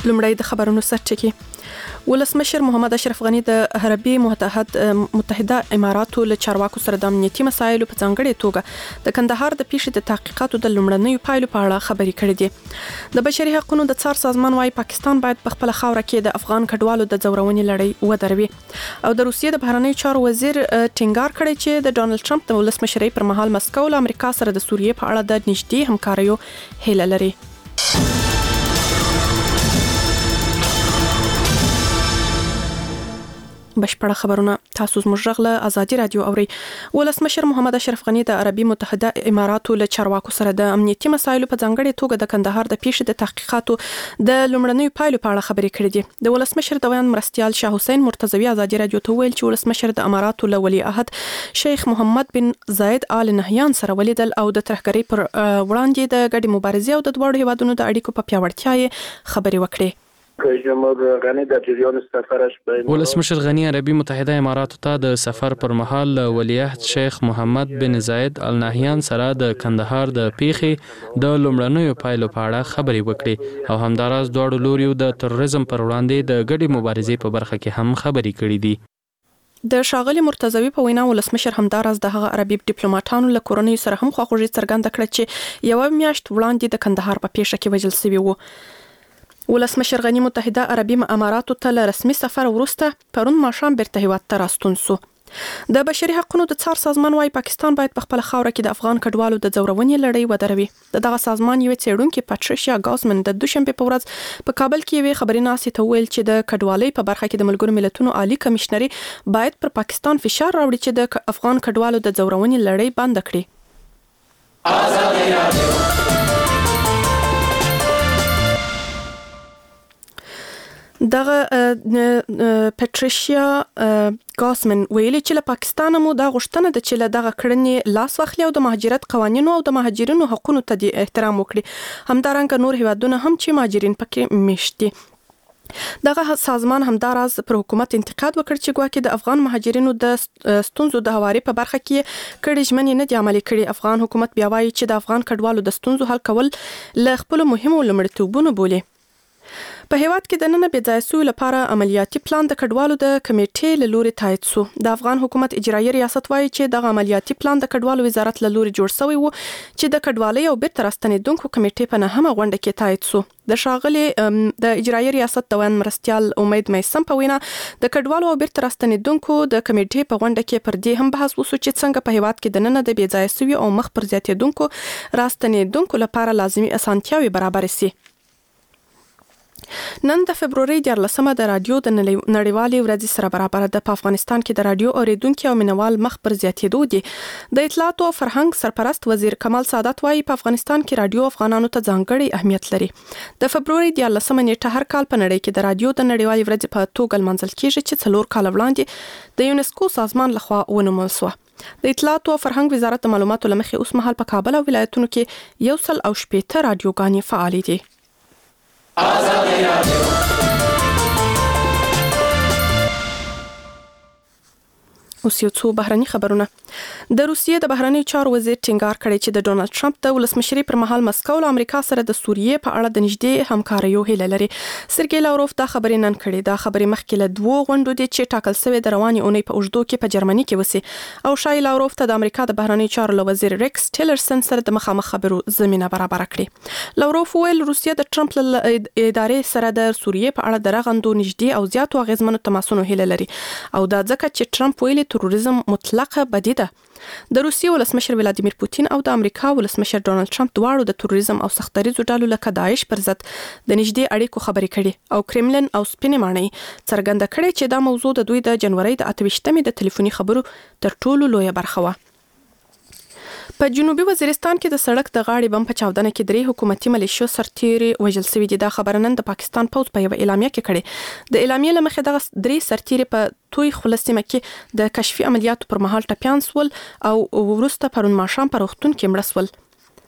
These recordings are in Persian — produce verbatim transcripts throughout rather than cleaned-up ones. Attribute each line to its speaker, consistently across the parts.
Speaker 1: لومړی د خبرونو سرټکی. ولسمشر محمد اشرف غنی د عربي متحد متحده اماراتو له چارواکو سره د امنیتي مسایلو په ځانګړې توګه د کندهار د پیښې د تحقیقاتو د لومړنیو پایلو په اړه خبرې کړې دي. د بشري حقوقو د څار سازمان وايي پاکستان باید په خپل خاوره کې د افغان کډوالو د ځورونې لړۍ ودروي. او د روسیې د بهرنیو چارو وزیر ټینګار کړی چې د ډونالد ټرمپ د ولسمشرۍ پر مهال مسکو له امریکا سره د سوریې په اړه د نږدې همکاریو هیله لري. بشپړه خبرونه تاسو زموږ غږ له ازادي رادیو اوري. ولسمشر محمد اشرف غنی د عربي متحده اماراتو له چارواکو سره د امنیتي مسایلو په ځانګړې توګه د کندهار د پیښې د تحقیقاتو د لومړنیو پایلو په اړه خبرې کړې دي. د ولسمشر د ویان مرستیال شاه حسین مرتضوی ازادي رادیو ته ویل چې ولسمشر د اماراتو له ولی عهد شیخ محمد بن زاید آل نهیان سره ولیدل او د ترهګرۍ پر وړاندې د ګډې مبارزې او د دواړو هیوادونو د اړیکو په پیاوړتیا یې خبرې وکړې.
Speaker 2: ولسمشر غنی عربي متحده اماراتو ته د سفر پر مهال ولیعهد شیخ محمد بن زاید ال نهیان سره د کندهار د پیښې د لومړنیو پایلو په اړه خبرې وکړې او همداراز دواړو لوریو د تروریزم پر وړاندې د ګډې مبارزې په برخه کې هم خبرې کړې دي.
Speaker 1: د شاغلي مرتضوی په وینا ولسمشر همداراز د هغه عربي ډیپلوماټانو له کورنۍ سره هم خواخوږي څرګنده کړه چې یو میاشت وړاندې د کندهار په پیښه کې وژل شوی وو. ولسمشر غنی متحده عربي اماراتو ته له رسمي سفر وروسته پرون ماښام بیرته هیواد ته راستون سو. د بشري حقوقو د څار سازمان وايي پاکستان باید په خپل خاوره کې د افغان کډوالو د ځورونې لړۍ ودروي. دغه سازمان یو څېړونکو پاتریشیا ګاسمن د دوشنبه په ورځ په کابل کې یوې خبري ناسې ته ویل چې د کډوالۍ په برخه کې د ملګرو ملتونو عالی کمشنري باید پر پاکستان فشار راوړي چې د افغان کډوالو د ځورونې لړۍ بند کړي. آزادي رادیو دغه پاتریشیا ګاسمن ویلي چې له پاکستان مو دا غوښتنه ده چې له دغه کړنې لاس واخلي او د مهاجرت قوانینو او د مهاجرینو حقوقو ته احترام وکړي. همدارنګه نور هیوادونه هم چې مهاجرین پکې میشت دي. دغه سازمان همداراز پر حکومت انتقاد وکړ چې ګواکې د افغان مهاجرینو د ستونزو د هواري په برخه کې کړي ژمنې نه دي عملي کړي. افغان حکومت بیا وایي چې د افغان کډوالو د ستونزو حل کول له خپل مهمو لومړیتوبونو بولي. په هیواد کې د نن بې ځای سوي لپاره عملیاتي پلان د کډوالو د کمیټې له لوري تایید سو. د افغان حکومت اجرایي ریاست وايي چې دغه عملیاتي پلان د کډوالو وزارت له لوري جوړ شوی وو چې د کډوالۍ او بیرته راستنېدونکو کمیټې په نهمه غونډه کې تایید سو. د شاغلي د اجرایي ریاست د ویان مرستیال امید میسم په وینا د کډوالو او بیرته راستنېدونکو د کمیټې په غونډه کې پر دې هم بحث وسو چې څنګه په هیواد کې د نن د بې ځای سوي او مخ پر زیاتېدونکو راستنېدونکو لپاره لازمي اسانتیاوي برابر شي. نن د فبرवरी دیارلسمه د رادیو د نړیوالې ورځې سره برابر ده. په افغانستان کې د رادیو اوریدونکو او مینوال مخ پر زیاتېدو دي. د اطلاعات او فرهنګ سرپرست وزیر کمال سعادت وايي په افغانستان کې رادیو افغانانو ته ځانګړی اهمیت لري. د فبرवरी دیارلسمه نیټه هر کال په نړۍ کې د رادیو د نړیوالې ورځې په توګه لمانځل کیږي چې څلور کال وړاندې د یونسکو سازمان لخوا ونومول شو. د اطلاعات او فرهنګ وزارت د معلوماتو لمخې اوس مهال په کابل او ولایتونو کې یو سل او شپېته رادیوګانې فعال دي. آزادي رادیو اوس یو څو بهرني خبرونه. د روسیې د بهرنیو چارو وزیر ټینګار کړی چې د ډونالد ټرمپ د ولسمشرۍ پر مهال مسکو له امریکا سره د سوریې په اړه د نږدې همکاریو هیله لري. سرګی لاوروف دا خبرې نن کړې. دا خبرې مخکې له دوه غونډو دي چې ټاکل شوې د روانې اونۍ په اوږدو کې په جرمني کې وسی او شای لاوروف ته د امریکا د بهرنیو چارو له وزیر ریکس ټیلرسن سره د مخامخ خبرو زمينه برابر کړې. لاوروف ویل روسیه د ټرمپ له ادارې سره د سوریې په اړه د رغندو نږدې او زیاتو اغیزمنو تماسونو هیله لري او دا ځکه چې ټرمپ ویلي تروریزم مطلقه بدی ده. د روسیې ولسمشر ولادیمیر پوتین او د امریکا ولسمشر ډونالد ټرمپ دواړو د تروریزم او سختدریزو ډلو لکه داعش پر ضد د نږدې اړیکو خبرې کړي او کرملن او سپینې ماڼۍ څرګنده کړې چې دا موضوع د دوی د جنوري د اته ویشتمې د ټلیفوني خبرو تر ټولو لویه برخه وه. په جنوبي وزیرستان کې د سړک د غاړې بم په چاودنه کې درې حکومتي ملیشو سرتیري وژل شوي دي. دا خبره نن د پاکستان پوځ په یو اعلامیه کې کړې. د اعلامیې له مخې دغه درې سرتیري په توي خلص سیمه کې د کشفي عملیاتو پر مهال ټپيان سول او وروسته پرون ماښام په روغتون کې مړه سول.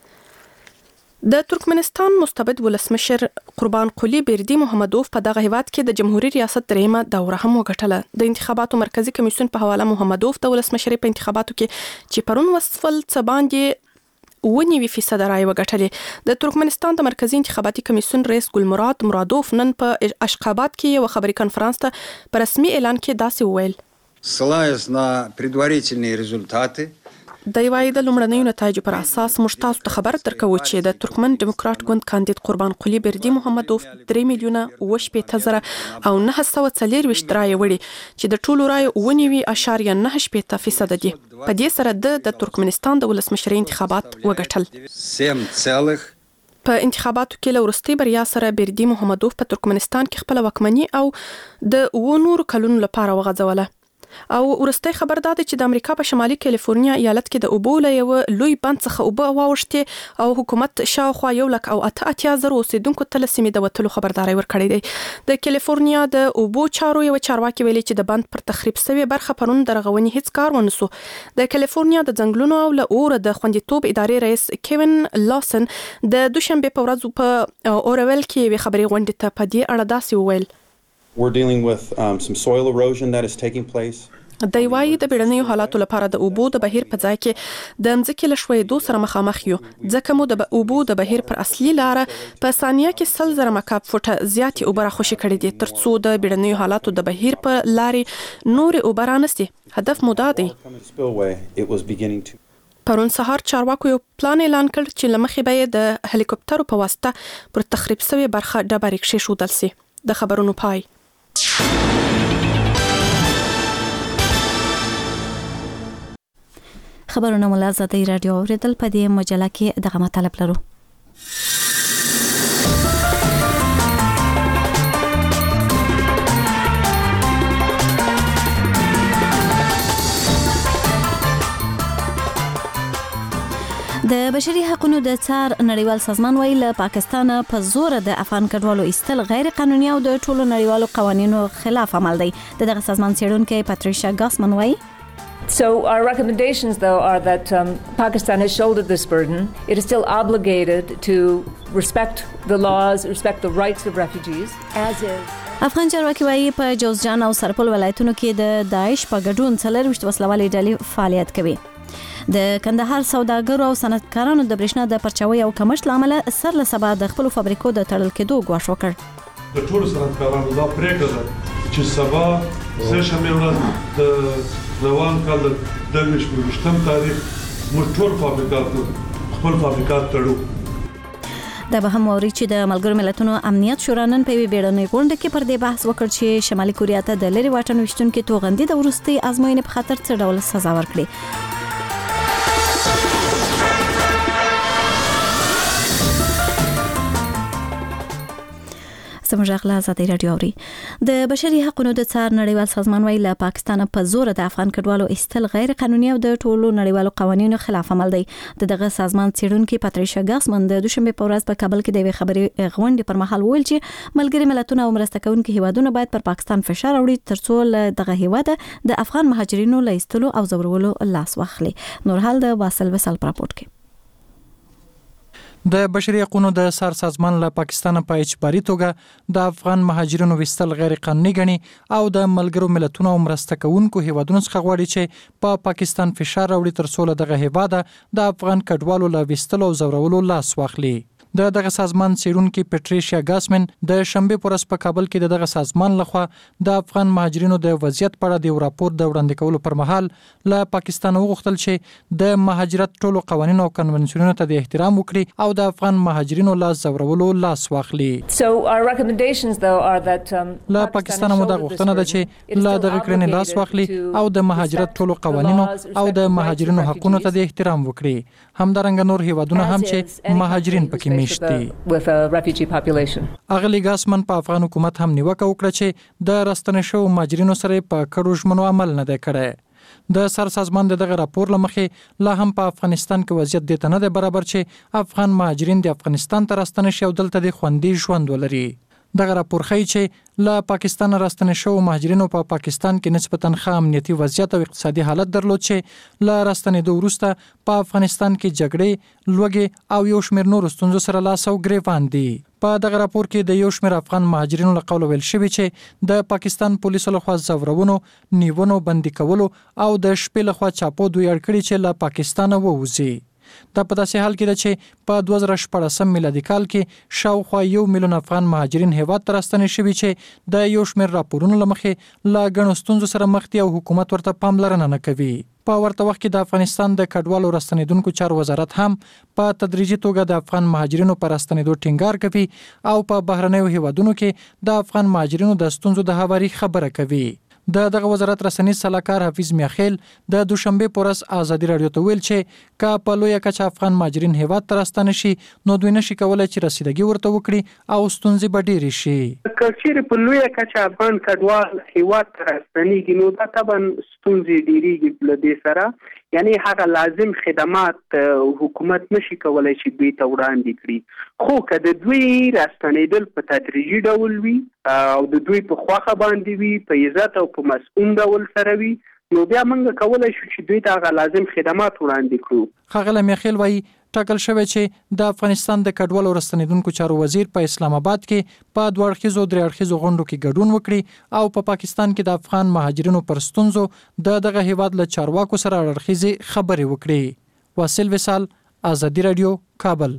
Speaker 1: د ترکمنستان مستبد ولسمشر قربان قلی بیردی محمدوف په دغه هیواد کې د جمهوریت ریاست دریمه دوره هم وګټله. د انتخاباتو مرکزی کمیسیون په حواله محمدوف د ولسمشر په انتخاباتو کې چې پرون وسفل څه باندې ونیوي فیصد رای وګټلې. د ترکمنستان د مرکزی انتخاباتي کمیسیون رئیس ګلمراد مرادوف نن په اشخاباد کې یو خبري کنفرانس ته په رسمي اعلان کې داسې وویل:
Speaker 3: ссылаясь на предварительные результаты
Speaker 1: د یوای د لومړنیو نتایجو پر اساس موږ تاسو ته خبر درکوو چې د ترکمن دیموکرات ګوند کاندید قربان قلی بردي محمدوف درې میلیونه اوه شپېته زره او نهه سوه څلېرویشت رایې وړي چې د ټولو رایو اوه نوي اعشاریه نهه شپېته فیصده دي. په دې سره د د ترکمنستان د ولسمشرۍ انتخابات وګټل. په انتخاباتو کې له وروستۍ بریا سره بردي محمدوف په ترکمنستان کې خپل واکمني او د اوه نورو کلونو لپاره وغځوله. او ورستۍ خبر دا ده چې د امریکا په شمالي کالیفورنیا ایالت کې د اوبو له یو لوی بند څخه اوبه واوښتې او حکومت شاوخوا یو لک او اته اتیا زره اوسیدونکو ته له سیمې د وتلو خبرداری ورکړی دی. د کالیفورنیا د اوبو چارو یو چارواکي ویلي چې د بند پر تخریب شوی برخه پرون د رغونې هیڅ کار ونه سو. د کالیفورنیا د ځنګلونو او له اور د خوندیتوب ادارې رئیس کیوین لاسن د دوشنبه په ورځ په اورول کې وی خبري غونډه ته په دې اړه داسې وویل:
Speaker 4: We're dealing with um, some soil erosion that is taking place.
Speaker 1: د یوای د بیړنیو حالاتو لپاره د اوبو د بهیر په ځای کې د مځکې له ښویېدو سره مخامخ یو، ځکه مو د اوبو د بهیر پر اصلي لاره په ثانیه کې سل زره مکعب فوټه زیاتې اوبه راخوشي کړي دي ترڅو د بیړنیو حالاتو د بهیر په لارې نورې اوبه رانسي. هدف مو دا دی. پرون سهار چارواکو یو پلان اعلان کړ چې له مخې به یې د هلیکوپټرو په واسطه پر تخریب شوې برخه ډبرې کښېښودل سي. د خبرونو پای.
Speaker 5: خبرونه مولا زاده رادیو اوریدل. په دې مجله کې دغه مطلب لرو: د بشري حقوقو د څار نړیوال سازمان وایي له پاکستان په زور د افغان کډوالو ایستل غیر قانوني او د ټولو نړیوالو قوانینو خلاف عمل دی. دغه سازمان څېړونکې پاتریشا ګاسمن وایي:
Speaker 6: So our recommendations, though, are that um, Pakistan has shouldered this burden. It is still obligated to respect the laws, respect the rights of refugees, as is.
Speaker 5: افغان چارواکي وایي په جوزجان او سرپل ولایتونو کې د داعش په ګډون څلرویشت وسلوالې ډلې فعالیت کوي. د کندهار سوداګرو او صنعتکارانو د برېښنا د پرچاوۍ او کمښت له امله سر له سبا د خپلو فابریکو د تړل کېدو ګواښ وکړ.
Speaker 7: د ټولو صنعتکارانو دا پرېکړه ده چې سبا سهشنبې ورځ د روان کال د درویشت پر ویشتم تاریخ موږ ټول فابریکات خپل فابریکات تړو.
Speaker 5: دا به هم واوري چې د ملګرو ملتونو امنیت شورا نن په یوې بیړنۍ غونډه کې پر دې بحث وکړ چې شمالي کوریا ته د لرې واټن ویشتونکي توغندي د وروستۍ ازموینې په خاطر څه ډول سزا ورکړي. زموږ غلا زاده رادیو اوري. د بشري حقوقو د څار نړیوال سازمان وایي له پاکستان په زور د افغان کډوالو ایستل غیر قانوني او د ټولو نړیوالو قوانینو خلاف عمل دی. دغه سازمان څېړونکې پاتریشا ګاسمن د دوشنبه په ورځ په کابل کې د یوې خبري غونډې پر مهال وویل چې ملګري ملتونه او مرسته کوونکي هیوادونه باید پر پاکستان فشار راوړي ترڅو له دغه هیواده د افغان مهاجرینو له ایستلو او ځورولو لاس واخلي. نور حال د واصل وسل راپورټ کې.
Speaker 8: د بشري حقوقو د سر سازمان له پاکستان په اجباري توګه د افغان مهاجرینو وستل غیر قانوني ګڼي او د ملګرو ملتونو مرسته کوونکو هیوادونو څخه غواړي چې په پا پاکستان فشار راوړي ترڅو له دغه هیواده د افغان کډوالو له وستلو او زورولو لاس واخلي. د دغه سازمان څېړونکي پټریشیا ګاسمن د شنبه پر ورځ په کابل کې د دغه سازمان لخوا د افغان مهاجرینو د وضعیت په اړه د راپور د وړاندې کولو پر مهال له پاکستان وغوښتل چې د مهاجرت ټولو قوانینو او کنونشنونو ته د احترام وکړي او د افغان مهاجرینو لا زورولو لاس واخلي.
Speaker 6: So our recommendations though are that um,
Speaker 8: له پاکستان مو د غوښتنه ده چې لا د غکرنې لاس واخلي او د مهاجرت ټولو قوانینو او د مهاجرینو حقوقو ته د احترام وکړي. همدارنګه نور هیوادونه هم چې مهاجرین پکې
Speaker 6: with a refugee population.
Speaker 8: اغلی ګاسمن په افغان حکومت هم نیوکه وکړه چې د راستنه شو مهاجرینو سره په کډو ژمنو عمل نه دی کړی. د سر سازمان دغه راپور لمخې لا هم په افغانستان کې وضعیت د ته نه دی برابر چې افغان مهاجرین د افغانستان ته راستنه شي او دلته د خوندي ژوند ولري. دغه راپور ښیي چې له پاکستان راستنه شو مهاجرینو په پا پاکستان کې نسبتاً ښه امنیتي وضعیت او اقتصادي حالت درلود چې له راستنېدو وروسته په افغانستان کې جګړې، لوږې او یو شمېر نورو ستونزو سره لاس او ګریوان دي. په دغه راپور کې د یو شمېر افغان مهاجرینو له قوله ویل شوي چې د پاکستان پولیسو لخوا زورونو، نیونو، بندي کولو او د شپې لخوا چاپو دوی اړ کړي چې له پاکستانه ووځي. دا په داسې حال کې ده چې په دوه زره شپږ میلادي کال کې شاوخوا یو میلیون افغان مهاجرین هیواد ته راستنې شوي چې د یو شمېر راپورونو له مخې له ګڼو ستونزو سره مخ دي او حکومت ورته پاملرنه نه کوي. په ورته وخت کې د افغانستان د کډوالو راستنېدونکو چارو وزارت هم په تدریجي توګه د افغان مهاجرینو پر راستنېدو ټینګار کوي او په بهرنیو هیوادونو کې د افغان مهاجرینو د ستونزو د هواري خبره کوي. د دغه وزارت رسنیز سلاکار حفیظ میاخیل د دوشنبه پورس ازادي رادیو ته ویل چې کا په لویه کچه افغان مهاجرین هیواد ته راستنه شي نو دوی نشي کولای چې رسیدګي ورته وکړي او ستونزې به ډېرې شي.
Speaker 9: کچېر په لویه کچه افغان کډوال هیواد ته راستنېږي نو دا طبعا ستونزې ډېرېږي له دې سره، یعنی هغه لازم خدمات حکومت نشي کولای چې دوی ته وړاندې کړي. خو که د دوی راستنېدل په تدریجي ډول وي او د دوی په خواخه باندې وي، په عزت او په مسؤل ډول سره وي، نو بیا موږ کولای شو چې دوی ته هغه لازم خدمات وړاندې کړو.
Speaker 8: ښاغلی میاخیل وایي ټاکل شوی چې د افغانستان د کډوالو راستنېدونکو چارو وزیر په اسلام آباد کې په دوه اړخیزو درې اړخیزو غونډو کې ګډون وکړي او په پا پاکستان کې د افغان مهاجرینو پر ستونزو د دغه هیواد له چارواکو سره اړخیزې خبرې وکړي. واصل وصال، ازادي رادیو، کابل.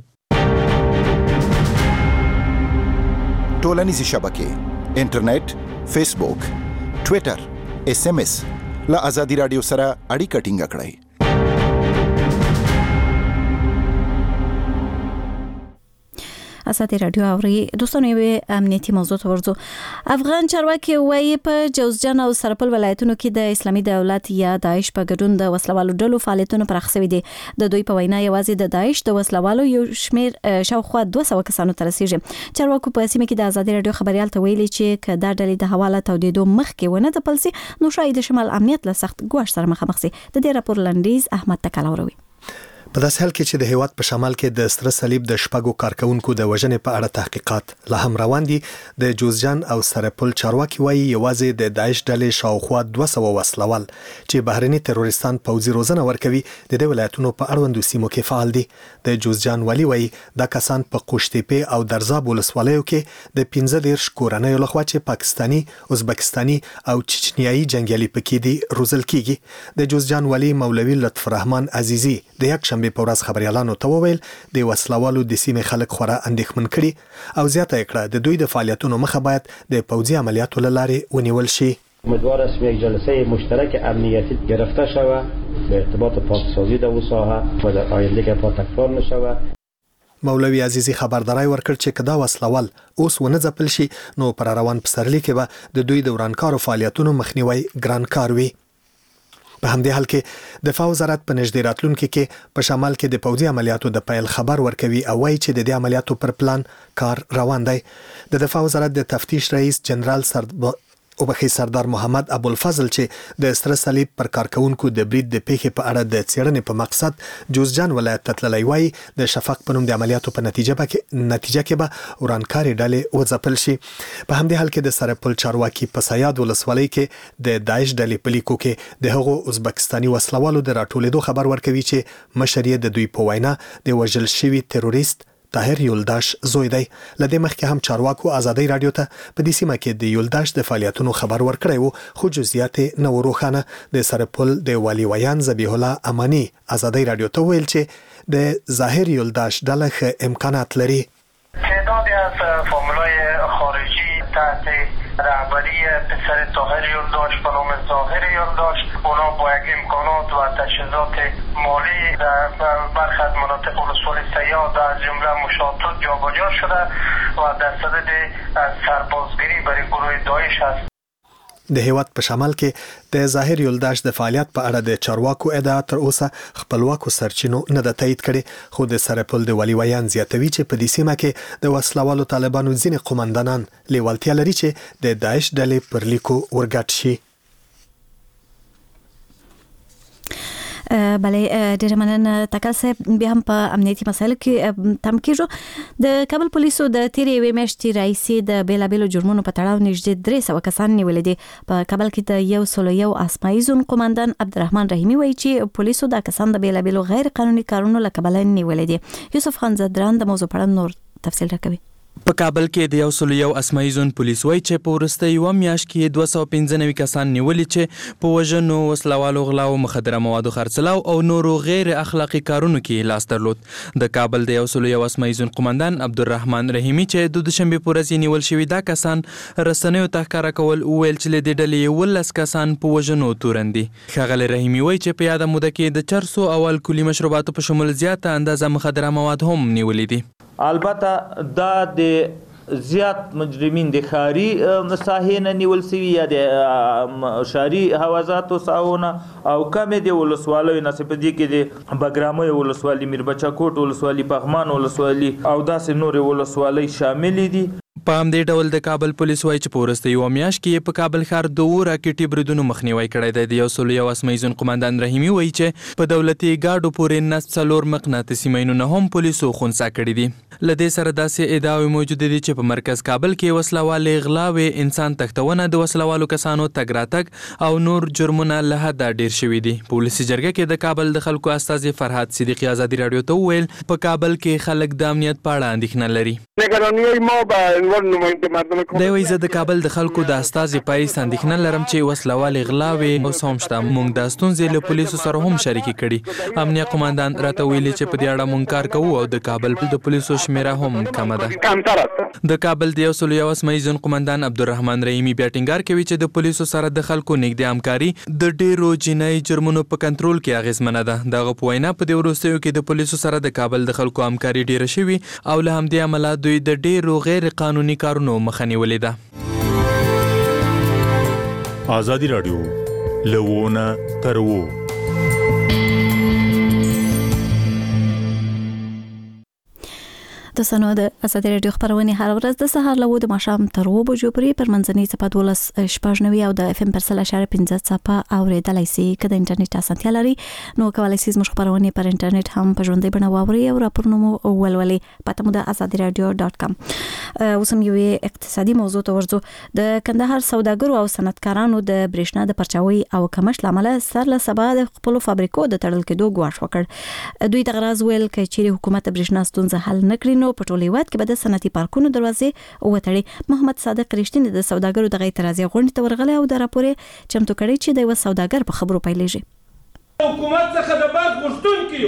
Speaker 10: ټولنیزې شبکې، انټرنیټ، فیسبوک، ټویټر، اس ام اس له ازادي رادیو سره اړیکه ټینګه کړئ.
Speaker 5: ازادي رادیو اوري دوستانو یو امنیتي موضوع ته ورځو. افغان چارواکي وایي په جوزجان او سرپل ولایتونو کې د اسلامي دولت یا داعش په ګډون د وسلوالو ډلو فعالیتونه پراخ شوي دي. د دوی په وینا یوازې د داعش د وسلوالو یو شمېر شاوخوا دوه سوه کسانو ته رسیږي. چارواکو په سیمه کې د ازادي رادیو خبريال ته ویلي چې که دا ډلې د حواله تودېدو مخکې ونه ځپل سي نو شاید د شمال امنیت له سخت ګواښ سره مخامخ سي. د دې راپور لنډیز احمد تکلاوروي.
Speaker 11: په داسې حال کې چې د هیواد په شمال کې د سره صلیب د شپږو کارکونکو د وژنې په اړه تحقیقات لا هم روان دي، د جوزجان او سرپل چارواکي وایي یوازې د داعش ډلې شاوخوا دوه سوه وسلوال چې بهرني تروریستان پوځي روزنه ورکوي د دې ولایتونو په اړوندو سیمو کې فعال دي. د جوزجان والي وایي دا کسان په قوشتېپې او درزاب ولسوالیو کې د پنځه دېرش کورنیو لخوا چې پاکستاني، ازبکستاني او چچنیایي جنګیالي پکې دي روزل کیږي. د جوزجان والي مولوي لطف الرحمن عزیزي د یک شنبه په ورځ خبريالانو ته وویل د وسلوالو د سیمې خلک خورا اندېښمن کړي او زیاته کړه د دوی د فعالیتونو مخه باید د پوځي عملیاتو لارې ونیول شي.
Speaker 12: امیدوار است یک جلسه مشترک امنیتی گرفته شود به ارتباط پاسداری در اون ساحه و در آینده که پا تکرار نشود.
Speaker 11: مولوی عزیزی خبرداري ورکړ چې کدا وسلوال اوس ونه ځپل شي نو پر روان پسرلی کې به د دوی د ورانکارو فعالیتونو مخنیوي ګران کار وي. په همدې حال کې دفاع وزارت په نږدې راتلونکي کې په شمال کې د پوځي عملیاتو د پیل خبر ورکوي او وایي چې د دې عملیاتو پر پلان کار روان دی. د دفاع وزارت د تفتیش رئیس جنرال سرد او بخي سردار محمد ابوالفضل چې د سره صلیب پر کارکونکو د برید د پیښې په اړه د څېړنې په مقصد جوزجان ولایت ته تللی وایي د شفق په نوم د عملیاتو په نتیجه کې نتیجه کې به ورانکاري ډلې وځپل شي. په همدې حال کې د سرپل چارواکي په سیاد ولسوالۍ کې د داعش ډلې په لیکو کې د هغو ازبکستاني وسلوالو د راټولېدو خبر ورکوي چې مشر یې د دوی په وینا د وژل شوي تروریست طاهر یولداش زوی دی. لدې مخکې هم چارواکو ازادي رادیو ته په دې سیمه کې د یولداش د فعالیتونو خبر ورکړی وو خو جزئیات نه وروخانه. د سرپل د والی ویان ذبیح الله امانی ازادي رادیو ته ویل چې د ظاهر یولداش ډله ښه امکانات لري.
Speaker 13: تعدادی از فامیلای خارجی تحت رهبری پسر طاهر یولداش به نام ظاهر یولداش اونا با یک امکانات و تجهیزات مالی در برخی از مناطق ولسوالی سیاد از جمله مشاطات جابجا شده و در صدد سربازگیری برای گروه داعش است.
Speaker 11: د هیواد په شمال کې د ظاهر یولداش د فعالیت په اړه د چارواکو ادعا تر اوسه خپلواکو سرچینو نه د تایید کړي خو د سرپل د ولی ویان زیاتوي چې په دې سیمه کې د وسلوالو طالبانو ځینې قومندانان لیوالتیا لري چې د داعش ډلې پر لیکو ورګډ شي.
Speaker 5: بلې ډېر مننه تکل صاحب. بیا هم په امنیتي مسایلو کې تم کېږو. د کابل پولیسو د تیرې یوې میاشتې راهیسې د بیلابیلو جرمونو په تړاو نږدې درې سوه کسان نیولي دي. په کابل کې د یو سلو یو اسماعي زون قومندان عبدالرحمن رحیمي وایي چې پولیسو دا کسان د بیلابیلو غیر قانوني کارونو له کبله نیولي دي. یوسف خان زدران د موضوع په اړه نور تفصیل راکوي.
Speaker 14: په کابل کې د یو سل یو اسماعي زون پولیس وایي چې په وروسته یوه میاشت کې دوه سوه پنځه نوي کسان نیولي چې په وژنو، وسلوالو، غلاو، مخدره موادو خرڅلاو او نورو غیر اخلاقي کارونو کې لاس درلود. د کابل د یو سل یو اسماعي زون قمندان عبدالرحمن رحیمي چې د دوشنبې په ورځ یې نیول شوي دا کسان رسنیو ته ښکاره کول وویل چې له دې ډلې یولس کسان په وژنو تورن دي. ښاغلی رحیمي وایي چې په یاده موده کې د چرسو او الکولي مشروباتو په شمول زیاته اندازه مخدره مواد هم نیولي دي.
Speaker 15: البته دا د زیات مجرمین د ښاري ساحې نه نیول سوي یا د ښاري حوزاتو ساحو نه او کمې د ولسوالیو نه، په دې کې د بګرامۍ ولسوالي، میربچه کوټ ولسوالي، پغمان ولسوالي او داسې نورې ولسوالۍ شاملې دي.
Speaker 14: په همدې ډول د کابل پولیس وایي چې په وروسته یوه میاشت کې په کابل ښار د اوو راکټي بریدونو مخنیوی کړی دی. د یو سل یو اسماعي زون قمندان رحیمي وایي چې په دولتي ګاډو پورې نصب څلور مقناطیسي ماینونه هم پولیسو خنثی کړي دي. له دې سره داسې ادعاوې موجودې دي چې په مرکز کابل کې وسلوالې، غلاوې، انسان تښتونه، د وسلوالو کسانو تګ راتګ او نور جرمونه له حده ډیر شوي دي. په ولسي جرګه کې د کابل د خلکو استازي فرهاد صدیقي ازادي راډیو ته وویل په کابل کې خلک د امنیت په اړه اندېښنه لري. دی وایي زه د کابل د خلکو د استازي په حیث اندېښنه لرم چې وسلوالې، غلاوې اوس هم شته. موږ دا ستونزې له پولیسو سره هم شریکې کړي. امنیه قمندان راته ویلي چې په دې اړه موږ کار کوو او د کابل د پولیسو شمیره هم کمه ده. د کابل د یو سل یو اسماعي زون قمندان عبدالرحمن رحیمي بیا ټینګار کوي چې د پولیسو سره د خلکو نږدې همکاري د ډیرو جنایي جرمونو په کنټرول کې اغیزمنه ده. دغه په وینا په دې وروستیو کې د پولیسو سره د کابل د خلکو همکاري ډیره شوې او له همدې امله دوی د ډیرو غیر قانوني کارونو مخه نیولې ده.
Speaker 16: ازادي راډیو لوونه ترو
Speaker 5: د سنو د ازادي راډیو خبرونه هر ورځ د سهار له د ماښام تر اوو بجو پورې پر منځنۍ څپه دولس شپږ نوي او د اف ام پر سل اشاره پنځه څپه اوریدلای شئ. که د انټرنیټ اسانتیا لري نو کولی شئ زموږ خبرونه پر انټرنیټ هم په ژوندۍ بڼه واورئ او راپورونه مو ولولئ. پته مو د ازادي راډیو ډاټ کام. اوس هم یوې اقتصادي موضوع ته ورځو. د کندهار سوداګرو او صنعتکارانو د برېښنا د پرچاوي او کمښت له امله سر له سبا د خپلو فابریکو د تړل کېدو ګواښ وکړ. دوی دغه راز ویل که چیرې حکومت د برېښنا ستونزه حل نه کړي نو په ټول هیواد کې به د صنعتي پارکونو دروازې وتړي. محمد صادق رښتینی د سوداګرو دغه اعتراضي غونډې ته ورغلی او د راپور چمتو کړی چې د یو سوداګر په خبرو پیلېږي.
Speaker 17: حکومت څخه د باد غوښتونکي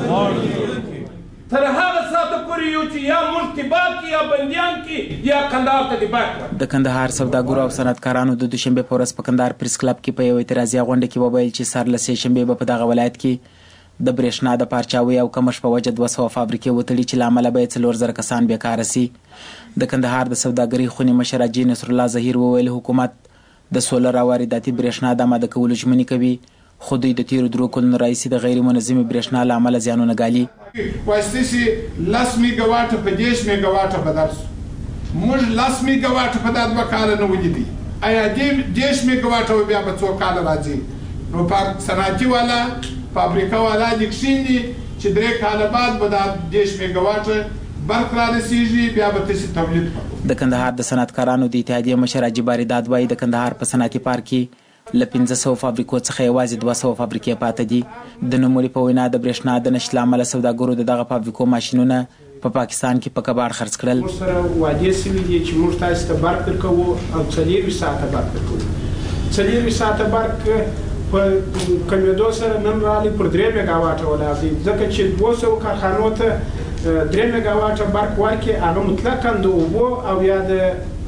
Speaker 17: یو تر هغه ساعته پورې یو چې یا موږ تباه کړي یا بندیان کړي یا کندهار ته تباه کړي.
Speaker 18: د کندهار سوداګرو او صنعتکارانو د دوشنبې په ورځ په کندهار پریس کلب کې په یو اعتراضي غونډه کې وویل چې سر له سې شنبې به په دغه ولایت کې د برېښنا د پارچاوي او کمښت په وجه دوه سوه فابریکې وتړي چې له امله به یې څلور زره کسان بیکاره سي. د کندهار د سوداګرۍ خونې مشر حاجي نصرالله ظهیر وویل حکومت د سولر او وارداتي برېښنا د آماده کولو ژمنې کوي خو دوی د تیرو درو کلونو راهیسې د غیر منظمې برېښنا له امله زیانونه ګالي.
Speaker 19: وایستی سي لس میګا واټه په دېرش میګا واټه بدل سو. موږ لس میګا واټه په دا دوه کاله نه ولیدي. آیا دېرش میګا واټه بیا به څو کاله راځي؟ نو په صنعتي والا فابریکه والا د کښېني چې درې کاله بعد به دا دېرش میګا واټه برق را رسېږي بیا به تاسې تولید کوو.
Speaker 18: د کندهار د صنعتکارانو د اتحادیې مشر حاجي باریداد وایي د کندهار په صنعتي پارک کې له پنځه سوه فابریکو څخه یوازې دوه سوه فابریکې پاته دي. د نوموړي په وینا د برېښنا د نشت له امله سوداګرو د دغه فابریکو ماشینونه په پاکستان کې په کباړ خرڅ کړل.
Speaker 20: موږ سره وعدې سوي دي چې موږ تاسو ته برق درکوو او څلېرویشت ساعته برق درکوو. څلېرویشت ساعته برق په کمیدو سره نن رالی پر درې میګا واټه ولاړ دي ځکه چې دوه سوه کارخانو ته درې میګا واټه برق ورکړي هغه مطلقاً د اوبو او یا د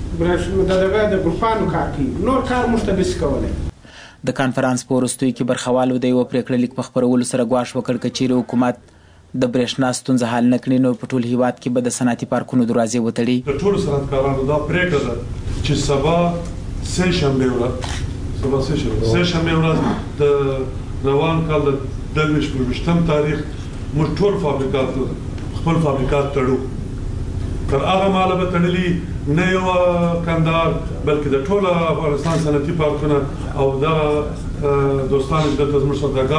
Speaker 20: دغه د ګروپانو کار کوي. نور کار موږ ته نشي کولی.
Speaker 18: د کانفرانس په وروستیو کې برخوالو د یوه پرېکړه لیک په خپرولو سره ګواښ وکړ که چیرې حکومت د برېښنا ستونزه حل نه کړي نو په ټول هیواد کې به د صنعتي پارکونو دروازې وتړي.
Speaker 7: د ټولو صنعتکارانو دا پرېکړه ده چې سبا سه شنبې ورځ سبا سه شنبه سه شنبې ورځ د روان کال د درویشت پر ویشتم تاریخ موږ ټول فابریکات خپل فابریکات تړو. تر هغه مهاله به تړلي نه یو کندهار بلکې د ټول افغانستان صنعتي پارکونه او دغه دوستانو چې دلته زموږ سره د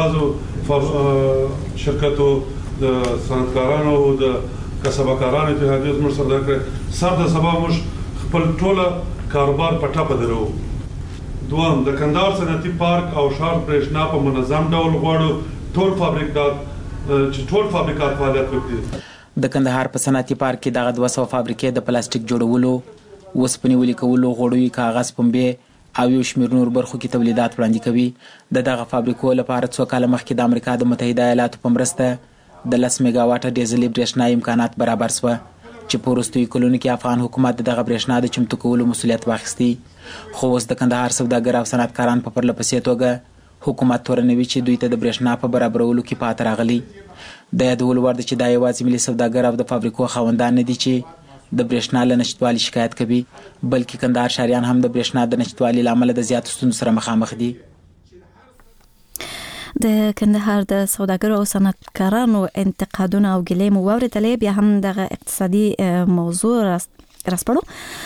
Speaker 7: ګازو شرکتو د صنعتکارانو او د کسبکارانو اتحادیې زموږ سره کړی سر د سبا موږ خپل ټوله کاروبار په ټپه درو. دوم د کندهار صنعتي پارک او ښار برېښنا په منظم ډول غواړو ټول فابریکات چې ټول فابریکات فعالیت وکړي.
Speaker 18: د کندهار په صنعتي پارک کې دغه دوه سوه فابریکې د پلاستیک جوړولو، وسپنې ویلې کولو، غوړیو، کاغذ، پنبې او یو شمېر نور برخو کې تولیدات وړاندې کوي. د دغه فابریکو لپاره څو کاله مخکې د امریکا د متحده ایالاتو په مرسته د لس میګا واټه ډیزلي برېښنا امکانات برابر سوه چې په وروستیو کلونو کې افغان حکومت د دغه برېښنا د چمتو کولو مسؤلیت واخیستی. خو اوس د کندهار سوداګر او صنعتکاران په پرله پسې توګه حکومت تورنوي چې دوی ته د برېښنا په برابرولو کې پاتې راغلي. د یادولو وړ ده چې دا یوازې ملي سوداګر او د فابریکو خاوندان نه دي چې د برېښنا له نشتوالي شکایت کوي، بلکې کندهار ښاریان هم د برېښنا د نشتوالي له امله د زیاتو ستونزو سره مخامخ دي.
Speaker 5: د کندهار د سوداګرو او صنعتکارانو انتقادونه او ګیلې مو واورېدلې. بیا هم دغه اقتصادي موضوع راسپړو.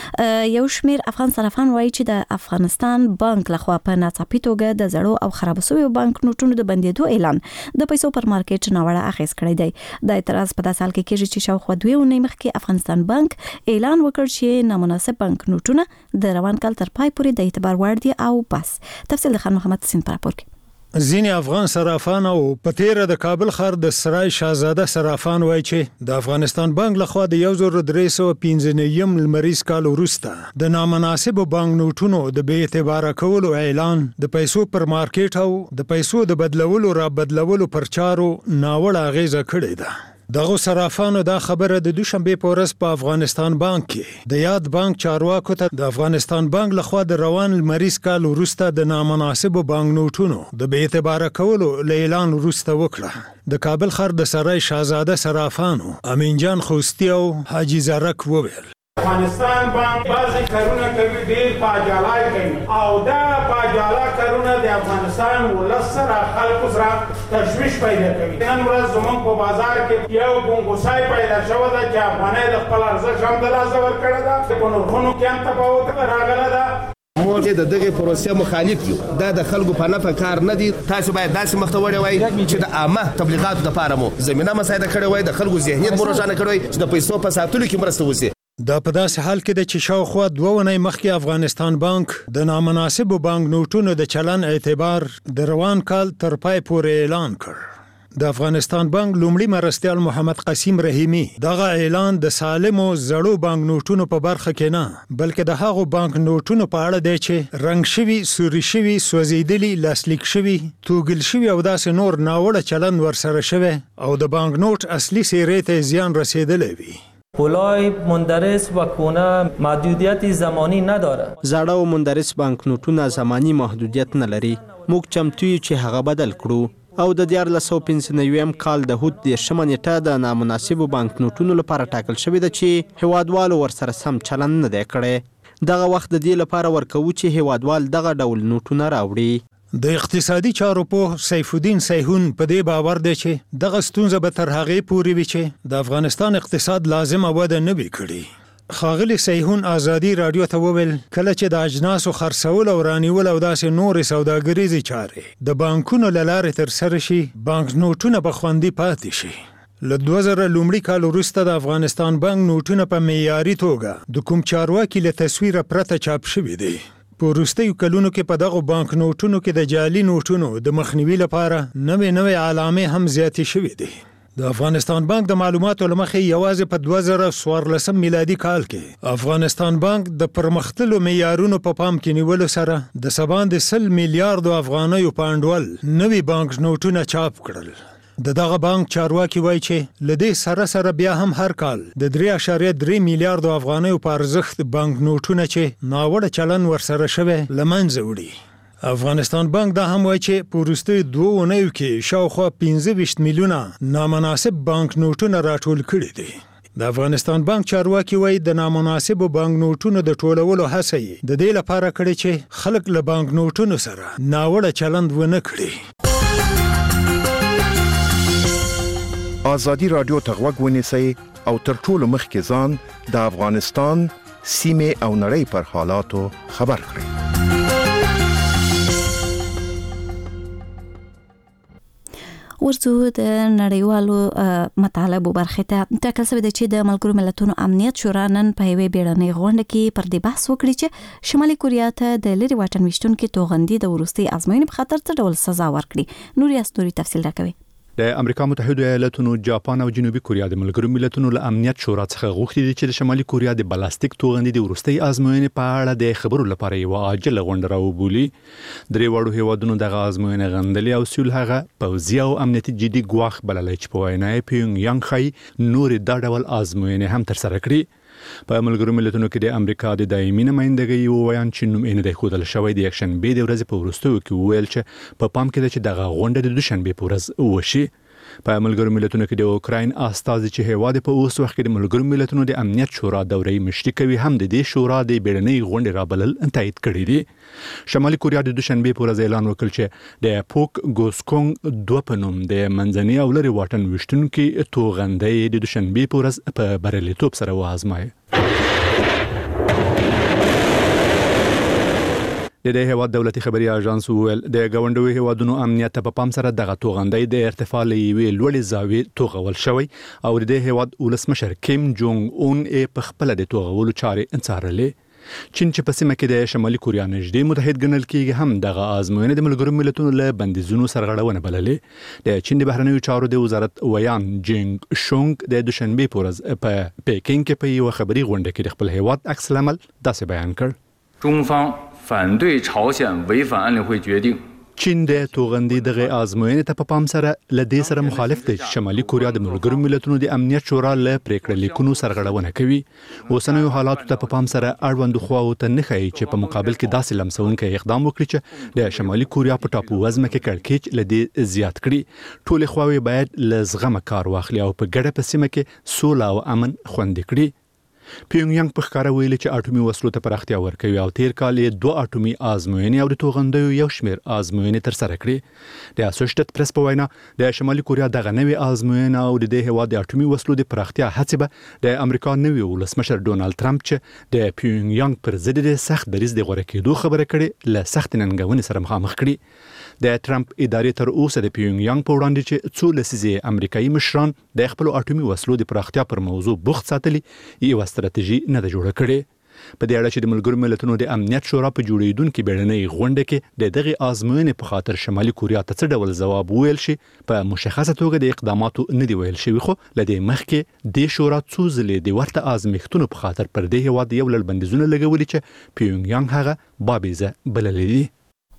Speaker 5: یو شمېر افغان صرافان وایي چې د افغانستان بانک لخوا په ناڅاپي توګه د زړو او خراب شویو بانک نوټونو د بندېدو اعلان د پیسو پر مارکیټ ناوړه اغېز کړی دی. د اعتراض په داسې حال کې کېږي چې شاوخوا دوه اونۍ مخکې افغانستان بانک اعلان وکړ چې نامناسب بانک نوټونه د روان کال تر پای پورې د اعتبار وړ دي او بس. تفصیل د خان محمد سین پر راپور کې.
Speaker 21: ځینې افغان صرافان او په تیره د کابل ښار د سرای شاهزاده صرافان وایي چې د افغانستان بانک لخوا د یو زر درې سوه پنځه نوي لمریز کال وروسته د نامناسبو بانک نوټونو د بې اعتباره کولو اعلان د پیسو پر مارکیټ او د پیسو د بدلولو را بدلولو پر چارو ناوړه اغیزه کړې ده. دغه صرافانو دا خبره د دوشنبه په ورځ په افغانستان بانک کې د یاد بانک چارواکو ته د افغانستان بانک لخوا د روان لمریز کال وروسته د نامناسبو بانک نوټونو د بې اعتباره کولو له اعلان وروسته وکړه. د کابل ښار د سرای شاهزاده صرافانو امین جان خوستی او حاجی زرک وویل
Speaker 20: افغانستان بانک بعضی کارونه کوي ډېر پاجالای کوي او دا پاجالا کارونه د افغانستان ولس سره خلکو سره تشویش پیدا کوي. نن ورځ زموږ په بازار کې یو ګونګوسای پیدا شوی ده چې افغانۍ د خپل ارزښت هم د لاسه ورکړی ده، په نرخونو کې هم تفاوت راغلی ده.
Speaker 22: موږ د دغه پروسې مخالف یو. دا د خلکو په نفع کار نه دی. تاسو باید داسې مخته وړی وای چې د عامه تبلیغاتو دپاره مو زمینه مساعده کړې وای، د خلکو ذهنیت مو روښانه کړی وای چې د پیسو په ساتلو کې مرسته وشي.
Speaker 21: دا په داسې حال کې ده چې شاوخوا دوه اونۍ مخکې افغانستان بانک د نامناسبو بانک نوټونو د چلن اعتبار د روان کال تر پای پورې اعلان کړ. د افغانستان بانک لومړي مرستیال محمد قسیم رحیمی دغه اعلان د سالمو زړو بانک نوټونو په برخه کې نه بلکې د هغو بانک نوټونو په اړه دی چې رنګ شوي، سوري شوي، سوځېدلي، لاسلیک شوي، توږل شوي او داسې نور ناوړه چلن ورسره شوی او د بانک نوټ اصلي څېرې ته زیان رسېدلی وي.
Speaker 23: پولای مندرس و کونه محدودیت زمانی نداره.
Speaker 24: زړه او مندرس بانک نوټونه زمانی محدودیت نه لري. موږ چمتو یو چې هغه بدل کړو او د دیارلس سوه پنځه نوي کال د هود دېرشمه نیټه د نامناسبو بانک نوټونو لپاره ټاکل شوې ده چې هیوادوالو ورسره سم چلند نه دی کړی. دغه وخت د دې لپاره ورکوو چې هیوادوال دغه ډول نوټونه راوړي.
Speaker 21: د اقتصادي چارو په سیف الدین سیحون په دې باور دی چې دغه ستونزه به تر هغې پورې وي چې د افغانستان اقتصاد لازمه وده نه وي کړې. ښاغلي سیحون ازادي راډیو ته وویل کله چې د اجناسو خرڅول او رانیول او داسې نورې سوداګریزې چارې د بانکونو له لارې ترسره شي، بانک نوټونه به خوندي پاتې شي. له دوه زره لومړي کال وروسته د افغانستان بانک نوټونه په معیاري توګه د کوم چارواکي له تصویره پرته چاپ شوي دي. په وروستیو کلونو کې په دغو بانک نوټونو کې د جعلي نوټونو د مخنیوي لپاره نوې نوې علامې هم زیاتې شوې دي. د افغانستان بانک د معلوماتو له مخې یوازې په دوه زره څوارلسم میلادي کال کې افغانستان بانک د پرمختللو معیارونو په پام کې نیولو سره د څه باندې سل میلیارډو افغانیو په انډول نوي بانک نوټونه چاپ کړل. د دغه بانک چارواکي وایي چې له دې سره سره بیا هم هر کال د درې اعشاریه درې میلیارډو افغانیو په ارزښت بانک نوټونه چې ناوړه چلن ورسره شوی له منځه وړي. افغانستان بانک دا هم وایي چې په وروستیو دوه اونیو کې شاوخوا پنځه ویشت میلیونه نامناسب بانک نوټونه راټول کړي دي. د افغانستان بانک چارواکي وایي د نامناسبو بانک نوټونو د ټولولو هڅه یې د دې لپاره کړې چې خلک له بانک نوټونو سره ناوړه چلند ونه کړي.
Speaker 10: آزادی رادیو ته غوږ ونیسئ او تر ټولو مخکې ځان د افغانستان سیمې او نړۍ پر حالاتو خبر کړئ.
Speaker 5: ورځو د نړیوالو مطالبو برخه ته ټاکل شوی دی چې د ملګرو ملتونو امنیت شورا نن په یوې بیړنۍ غونډه کې پر دې بحث وکړي چې شمالي کوریا ته د لرې واټن ویشتونکو توغندي د وروستي ازموینې په خاطر څه ډول سزا ورکړي. نوري استوري تفصیل راکوي.
Speaker 1: د امریکا متحده ایالاتونو، جاپان او جنوبي کوریا د ملګرو ملتونو له امنیت شورا څخه غوښتي دي چې د شمالي کوریا د بلاستیک توغندي د وروستۍ ازموینې په اړه د خبرو لپاره یو عاجله غونډه راوبولي. درې واړو هیوادونو دغه ازموینې غندلې او سیول هغه پوځي او امنیتي جدي ګواښ بللی چې په وینا یې پیونګ یانګ ښایي نورې دا ډول ازموینې هم ترسره کړي. په ملګرو ملتونو کې د امریکا د دایمي نمایندګۍ یو ویان چې نوم یې نه دی ښودل شوی د یکشنبې د ورځې په وروستیو کې وویل چې په پام کې ده چې دغه غونډه د دوشنبې په ورځ وشي. په ملګرو ملتونو کې د اوکراین استازي چې هیواد په اوس وخت کې د ملګرو ملتونو د امنیت شورا دورې مشري کوي هم د دې شورا د بیړنۍ غونډې رابلل تایید کړي دي. شمالي کوریا د دوشنبې په ورځ اعلان وکړ چې د پوک ګوسکونګ دوه په نوم د منځني او لرې واټن ویشتونکي توغندۍ د دوشنبې په ورځ په بریالیتوب سره وازمایي. د دې هیواد دولتي خبري اژانس وویل د ګاونډوي هیوادونو امنیت په پام سره دغه توغندۍ د ارتفاع له یوې لوړې زاویې توغول شوی او د دې هیواد ولسمشر کیم جونګ اون یې په خپل د توغولو چارې څارلې. چین چې په سیمه کې د شمالي کوریا نږدې متحد ګڼل کېږي هم دغه ازموینې د ملګرو ملتونو له بندیزونو سرغړونه بللې. د چین د بهرنیو چارو د وزارت ویان جینګ شونګ د دوشنبې په ورځ په پیکینګ کې په یوه خبري غونډه کې د خپل هیواد عکس العمل داسې بیان کړ.
Speaker 2: 中方反对朝鲜违反安理会决定。
Speaker 1: چین د توغندي دغه ازموینې ته په پام سره ل دې سره مخالف دی چې شمالي کوریا د ملګرو ملتونو د امنیت شورا له پریکړه لیکونو سرغړونه کوي. اوسنیو حالاتو ته په پام سره اړوند خواو ته نه ښایي چې په مقابل کې داسې لمسونکی اقدام وکړي چې د شمالي کوریا په ټاپو وزمه کې کړکېچ ل دې زیات کړي. ټولې خواوې باید له زغمه کار واخلي او په ګډه په سیمه کې سوله او امن خوندي کړي. پیونګ یانګ په ښکاره ویلي چې اټومي وسلو ته پراختیا ورکوي او تیر کال یې دوه اټومي ازموینې او د توغندیو یو شمېر ازموینې ترسره کړې. د اسوسییټډ پریس په وینا د شمالي کوریا دغه نوې ازموینه او د دې هیواد د اټومي وسلو د پراختیا هڅې به د امریکا نوي ولسمشر ډونالد ټرمپ چې د پیونګ یانګ پر ضد د سخت دریځ د غوره کېدو خبره کړې له سخت ننګونې سره مخامخ کړي. د ټرمپ ادارې تر اوسه د پیونګ یانګ په وړاندې چې څو لسیزې امریکایي مشران د خپل اټومي وسلو د پراختیا پر موضوع بوخت ساتلي یو ستراتیژي نه ده جوړه کړې. په دې اړه چې د ملګرو ملتونو د امنیت شورا په جوړیدونکو بیړنۍ غونډه کې د دغه ازموینې په خاطر شمالي کوریا ته څه ډول ځواب ویل شي په مشخصه توګه د اقداماتو نه دی ویل شوی، خو لدې مخکې د شورا څو ځلې د ورته ازمیښتونو په خاطر پر دې هیواد یو لړ بندیزونه لګولي چې پیونګ یانګ هغه بابیزه بللې دي.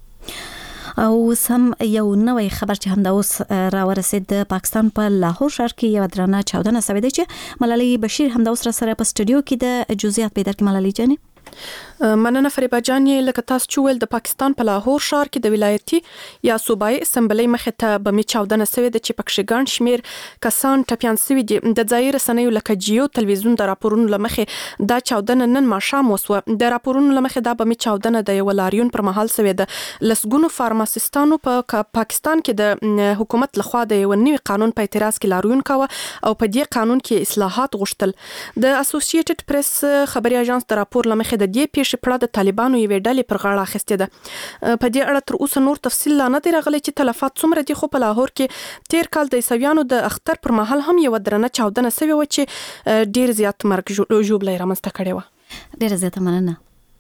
Speaker 5: او سم یو نوې خبر چې همدا اوس را ورسید د پاکستان په لاهور ښار کې یو درانه چاودنه شوې ده چې ملالۍ بشیر همدا اوس را سره په سټوډیو کې د جزئیات پیدا کړي. ملالۍ جانې
Speaker 3: مننه فریبا جان. یې لکه تاسو چې ویل د پاکستان په لاهور ښار کې د ولایتي یا صوبایي اسمبلی مخې ته بمي چاودنه شوې ده چې پکښې ګڼ شمېر کسان ټپیان شوي دي. د ځایي رسنیو لکه جیو تلویزیون د راپورونو له مخې دا چاودنه نن ماښام وسوه. د راپورونو له مخې دا بمي چاودنه د یوه لاریون پر مهال شوې ده. لسګونو فارماسیستانو په پاکستان کې د حکومت لخوا د یو نوي قانون په اعتراض کې لاریون کاوه او په دې قانون کې اصلاحات غوښتل. د اسوسییټډ پریس خبري اژانس د راپور له مخې د دې پیښې په اړه د طالبانو یوې ډلې پر غاړه اخیستې ده. په دې اړه تر اوسه نور تفصیل لا نه دی راغلی چې تلفات څومره دي، خو په لاهور کې تیر کال د عیسویانو د اختر پر مهال هم یوه درنه چاودنه شوې وه چې ډېر زیات مرګ ژوبله یې رامنځته کړې وه.
Speaker 5: ډېره زیاته مننه.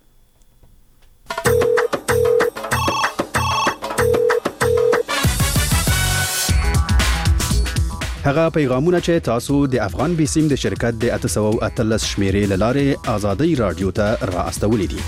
Speaker 4: هغه پیغامونه چې تاسو د افغان بیسیم د شرکت د اته سوه او اتلس شمیرې لاره آزادۍ رادیو ته را استولې دي.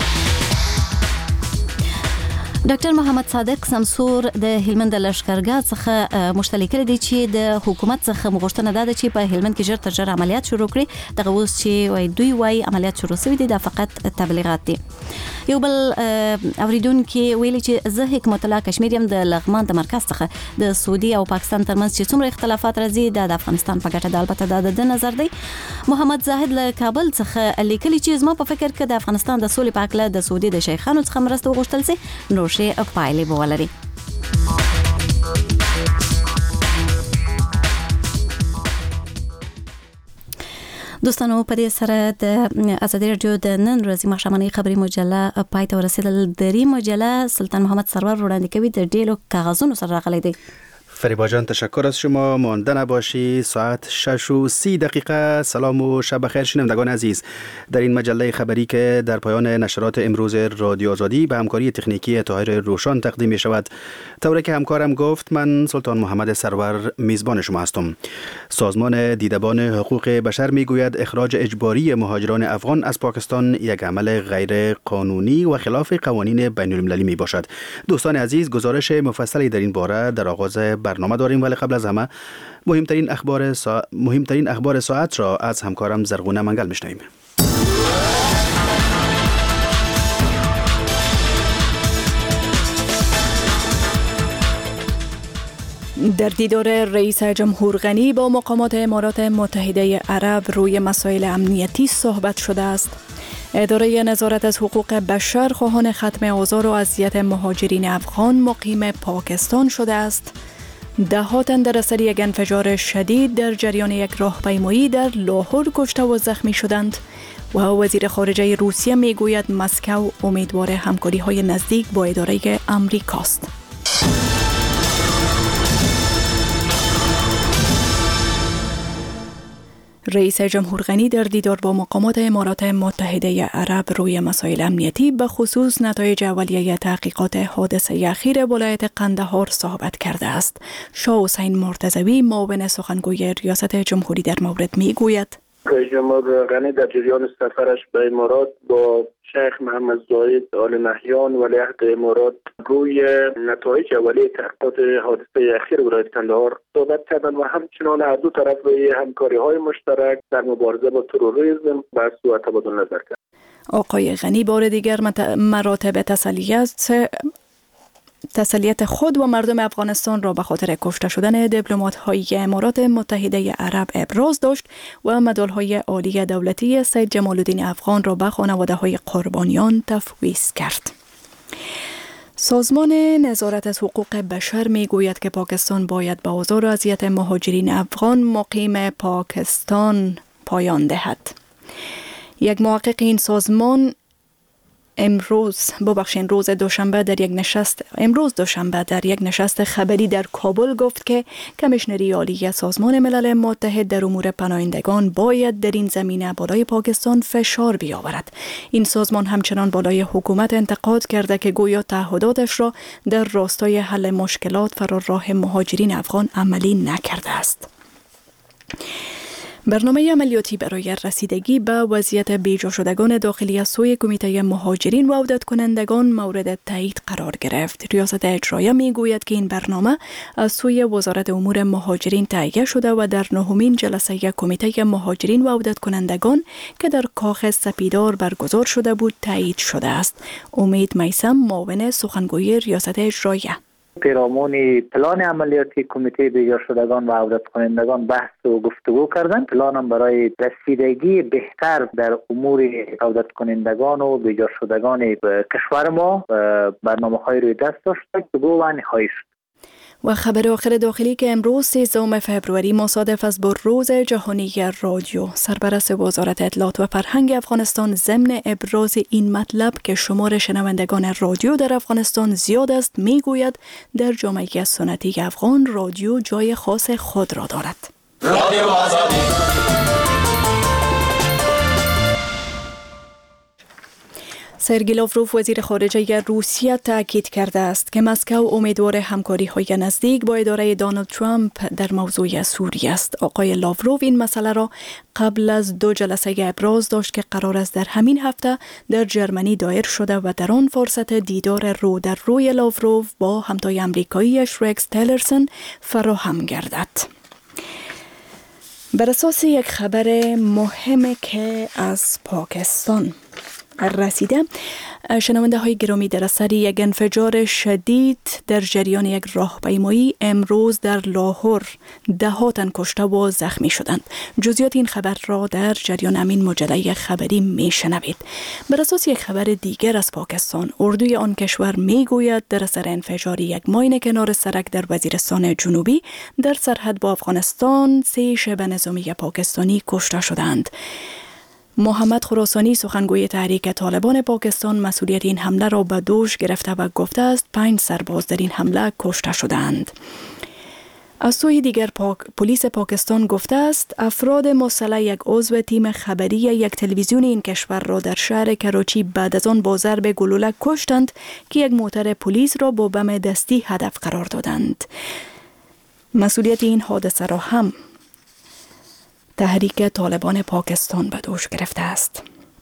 Speaker 5: ډاکټر محمد صادق سمسور د هلمند لشکرګاه څخه مشتلي کړی دی چې د حکومت څخه مغوښتنه ده چې په هلمند کې ژر تر ژره عملیات شروع کړي. دغه اوس چې وای دوی وای عملیات شروع شوي دي دا فقط تبلیغات دي. یو بل اوریدونکو ویلي چې زه حکمت الله کشمیر يم د لغمان د مرکز څخه د سعودي او پاکستان ترمنځ چې څومره اختلافات راځي د افغانستان په ګټه ده. البته د نظر دی. محمد زاهد له کابل څخه لیکلي چې زما په فکر کې د افغانستان د سولې په اړه د سعودي د شیخانو څخه مرسته وغوښتل سي نو شی پایلې به ولري. دوستانو په دې سره د آزادۍ رادیو د نن ورځې ماښامنۍ خبري مجله پای ته ورسېدل. درې مجله سلطان محمد سرور وړاندې کوي د ډېرو کاغذونو سره راغلی دی.
Speaker 4: فریبا جان تشکر از شما. مانده نباشی. ساعت شش و سی دقیقه. سلام و شب بخیر شنوندگان عزیز. در این مجله خبری که در پایان نشرات امروز رادیو آزادی به همکاری تکنیکی طاهر روشان تقدیم می شود، طوری که همکارم گفت، من سلطان محمد سرور میزبان شما هستم. سازمان دیدبان حقوق بشر می گوید اخراج اجباری مهاجران افغان از پاکستان یک عمل غیر قانونی و خلاف قوانین بین المللی می باشد. دوستان عزیز، گزارش مفصلی در این باره در آغاز برنامه داریم، ولی قبل از همه مهمترین اخبار سا... مهمترین اخبار ساعت را از همکارم زرغونه منگل میشنویم.
Speaker 6: در دیدار رئیس جمهور غنی با مقامات امارات متحده عرب روی مسائل امنیتی صحبت شده است. اداره نظارت از حقوق بشر خواهان ختم آزار و اذیت مهاجرین افغان مقیم پاکستان شده است. ده‌ها تن در اثر یک انفجار شدید در جریان یک راهپیمایی در لاهور کشته و زخمی شدند و وزیر خارجه روسیه میگوید مسکو امیدوار همکاری‌های نزدیک با اداره آمریکاست. رئیس جمهور غنی در دیدار با مقامات امارات متحده عرب روی مسائل امنیتی به خصوص نتایج اولیه تحقیقات حادثه اخیر ولایت قندهار صحبت کرده است. شاه حسین مرتضوی معاون سخنگوی ریاست جمهوری در مورد میگوید
Speaker 8: رئیس جمهور غنی در جریان سفرش به امارات با شیخ محمد زاید آل نهیان ولیعهد امارات روی نتایج اولیه تحقیقات حادثه اخیر ولایت قندهار صحبت کردند و همچنان از دو طرف روی همکاری‌های مشترک در مبارزه با تروریسم بحث و تبادل نظر کرد.
Speaker 6: آقای غنی بار دیگر مراتب تسلیت تسلیت خود و مردم افغانستان را به خاطر کشته شدن دیپلمات‌های امارات متحده عرب ابراز داشت و مدال‌های عالی دولتی سید جمال الدین افغان را به خانواده‌های قربانیان تفویض کرد. سازمان نظارت از حقوق بشر میگوید که پاکستان باید به آزار و اذیت مهاجرین افغان مقیم پاکستان پایان دهد. یک محقق این سازمان امروز ببخشین روز دوشنبه در یک نشست امروز دوشنبه در یک نشست خبری در کابل گفت که کمیشنری عالی سازمان ملل متحد در امور پناهندگان باید در این زمینه بالای پاکستان فشار بیاورد. این سازمان همچنان بالای حکومت انتقاد کرده که گویا تعهداتش را در راستای حل مشکلات فرار راه مهاجرین افغان عملی نکرده است. برنامه عملیاتی برای رسیدگی به وضعیت بیجا شدگان داخلی از سوی کمیته مهاجرین و عودت کنندگان مورد تایید قرار گرفت. ریاست اجرایه می گوید که این برنامه از سوی وزارت امور مهاجرین تهیه شده و در نهمین جلسه کمیته مهاجرین و عودت کنندگان که در کاخ سپیدار برگزار شده بود تایید شده است. امید میثم معاون سخنگوی ریاست اجرایه
Speaker 9: پیرامون پلان عملیاتی کمیته بیجا شدگان و عودت کنندگان بحث و گفتگو کردن. پلان هم برای رسیدگی بهتر در امور عودت کنندگان و بیجا شدگان کشور ما برنامه‌های روی دست داشت که گو و نهایی شد.
Speaker 6: و خبر آخر داخلی که امروز سیزدهم فوریه مصادف است با روز جهانی رادیو، سرپرست وزارت اطلاعات و فرهنگ افغانستان ضمن ابراز این مطلب که شمار شنوندگان رادیو در افغانستان زیاد است میگوید در جامعه سنتی افغان رادیو جای خاص خود را دارد. رادیو آزادی. سرگئی لاوروف وزیر خارجه روسیه تاکید کرده است که مسکو امیدوار همکاری‌های نزدیک با اداره دونالد ترامپ در موضوع سوریه است. آقای لاوروف این مسئله را قبل از دو جلسه ابراز داشت که قرار است در همین هفته در جرمنی دایر شده و در آن فرصت دیدار رو در روی لاوروف با همتای آمریکایی‌اش رکس تیلرسون فراهم گردد. بر اساس یک خبر مهمه که از پاکستان رسیده، شنونده های گرامی، در اثر یک انفجار شدید در جریان یک راهپیمایی امروز در لاهور ده تن کشته و زخمی شدند. جزئیات این خبر را در جریان همین مجله خبری می شنوید. بر اساس یک خبر دیگر از پاکستان، اردوی آن کشور می گوید در اثر انفجار یک ماین کنار سرک در وزیرستان جنوبی در سرحد با افغانستان سه شبه نظامی پاکستانی کشته شدند. محمد خراسانی سخنگوی تحریک طالبان پاکستان مسئولیت این حمله را به دوش گرفته و گفته است پنج سرباز در این حمله کشته شدند. از سوی دیگر پاک، پلیس پاکستان گفته است افراد مسلح یک عضو تیم خبری یک تلویزیون این کشور را در شهر کراچی بعد از آن با ضرب گلوله کشتند که یک موتر پلیس را با بم دستی هدف قرار دادند. مسئولیت این حادثه را هم تحریک طالبان پاکستان به دوش گرفته است.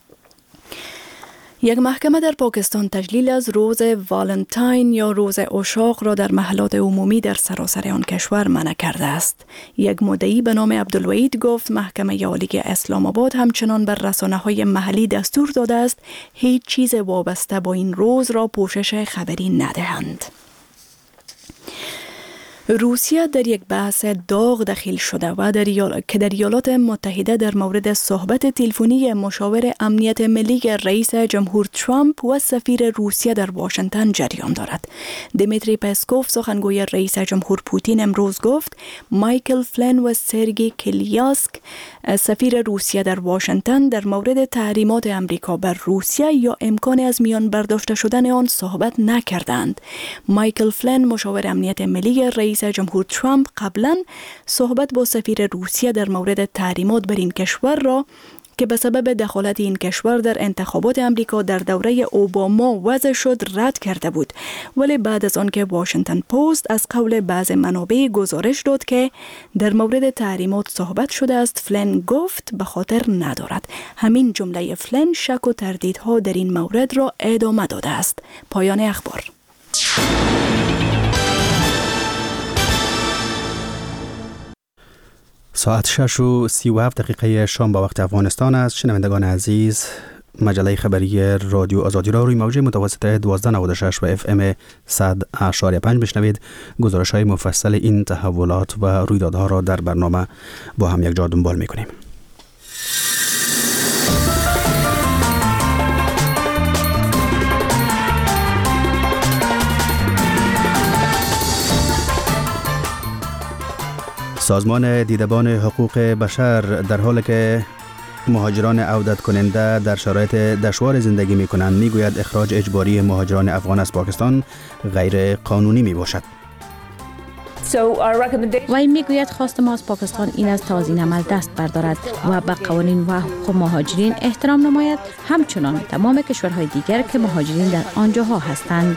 Speaker 6: یک محکمه در پاکستان تجلیل از روز والنتاین یا روز عشاق را در محلات عمومی در سراسر آن کشور منع کرده است. یک مدعی به نام عبدالوحید گفت محکمه عالی اسلام آباد همچنان بر رسانه‌های محلی دستور داده است هیچ چیز وابسته با این روز را پوشش خبری ندهند. روسیه در یک بحث داغ دخیل شده و در یال... که در ایالات متحده در مورد صحبت تلفنی مشاور امنیت ملی رئیس جمهور ترامپ و سفیر روسیه در واشنگتن جریان دارد. دیمیتری پسکوف سخنگوی رئیس جمهور پوتین امروز گفت مایکل فلن و سرگی کلیاسک سفیر روسیه در واشنگتن در مورد تحریمات امریکا بر روسیه یا امکان از میان برداشته شدن آن صحبت نکردند. مایکل فلن مشاور امنیت ملی رئیس رئیس جمهور ترامپ قبلا صحبت با سفیر روسیه در مورد تحریمات بر این کشور را که به سبب دخالت این کشور در انتخابات امریکا در دوره اوباما وضع شد رد کرده بود، ولی بعد از آن که واشنگتن پست از قول بعض منابع گزارش داد که در مورد تحریمات صحبت شده است، فلن گفت به خاطر ندارد. همین جمله فلن شک و تردیدها در این مورد را ادامه داده است. پایان اخبار.
Speaker 4: ساعت شش و سی و هفت دقیقه شام با وقت افغانستان است. شنوندگان عزیز، مجله خبری رادیو آزادی را روی موج متوسط دوازده نود و شش و اف ام صد اشاریه پنج بشنوید. گزارش های مفصل این تحولات و رویدادها را در برنامه با هم یک جا دنبال می‌کنیم. سازمان دیدبان حقوق بشر در حالی که مهاجران عودت کننده در شرایط دشوار زندگی می کنند می گوید اخراج اجباری مهاجران افغان از پاکستان غیر قانونی می باشد.
Speaker 5: وی می گوید خواست ما از پاکستان این است تا از این عمل دست بردارد و به قوانین و حقوق مهاجرین احترام نماید، همچنان تمام کشورهای دیگر که مهاجرین در آنجاها هستند.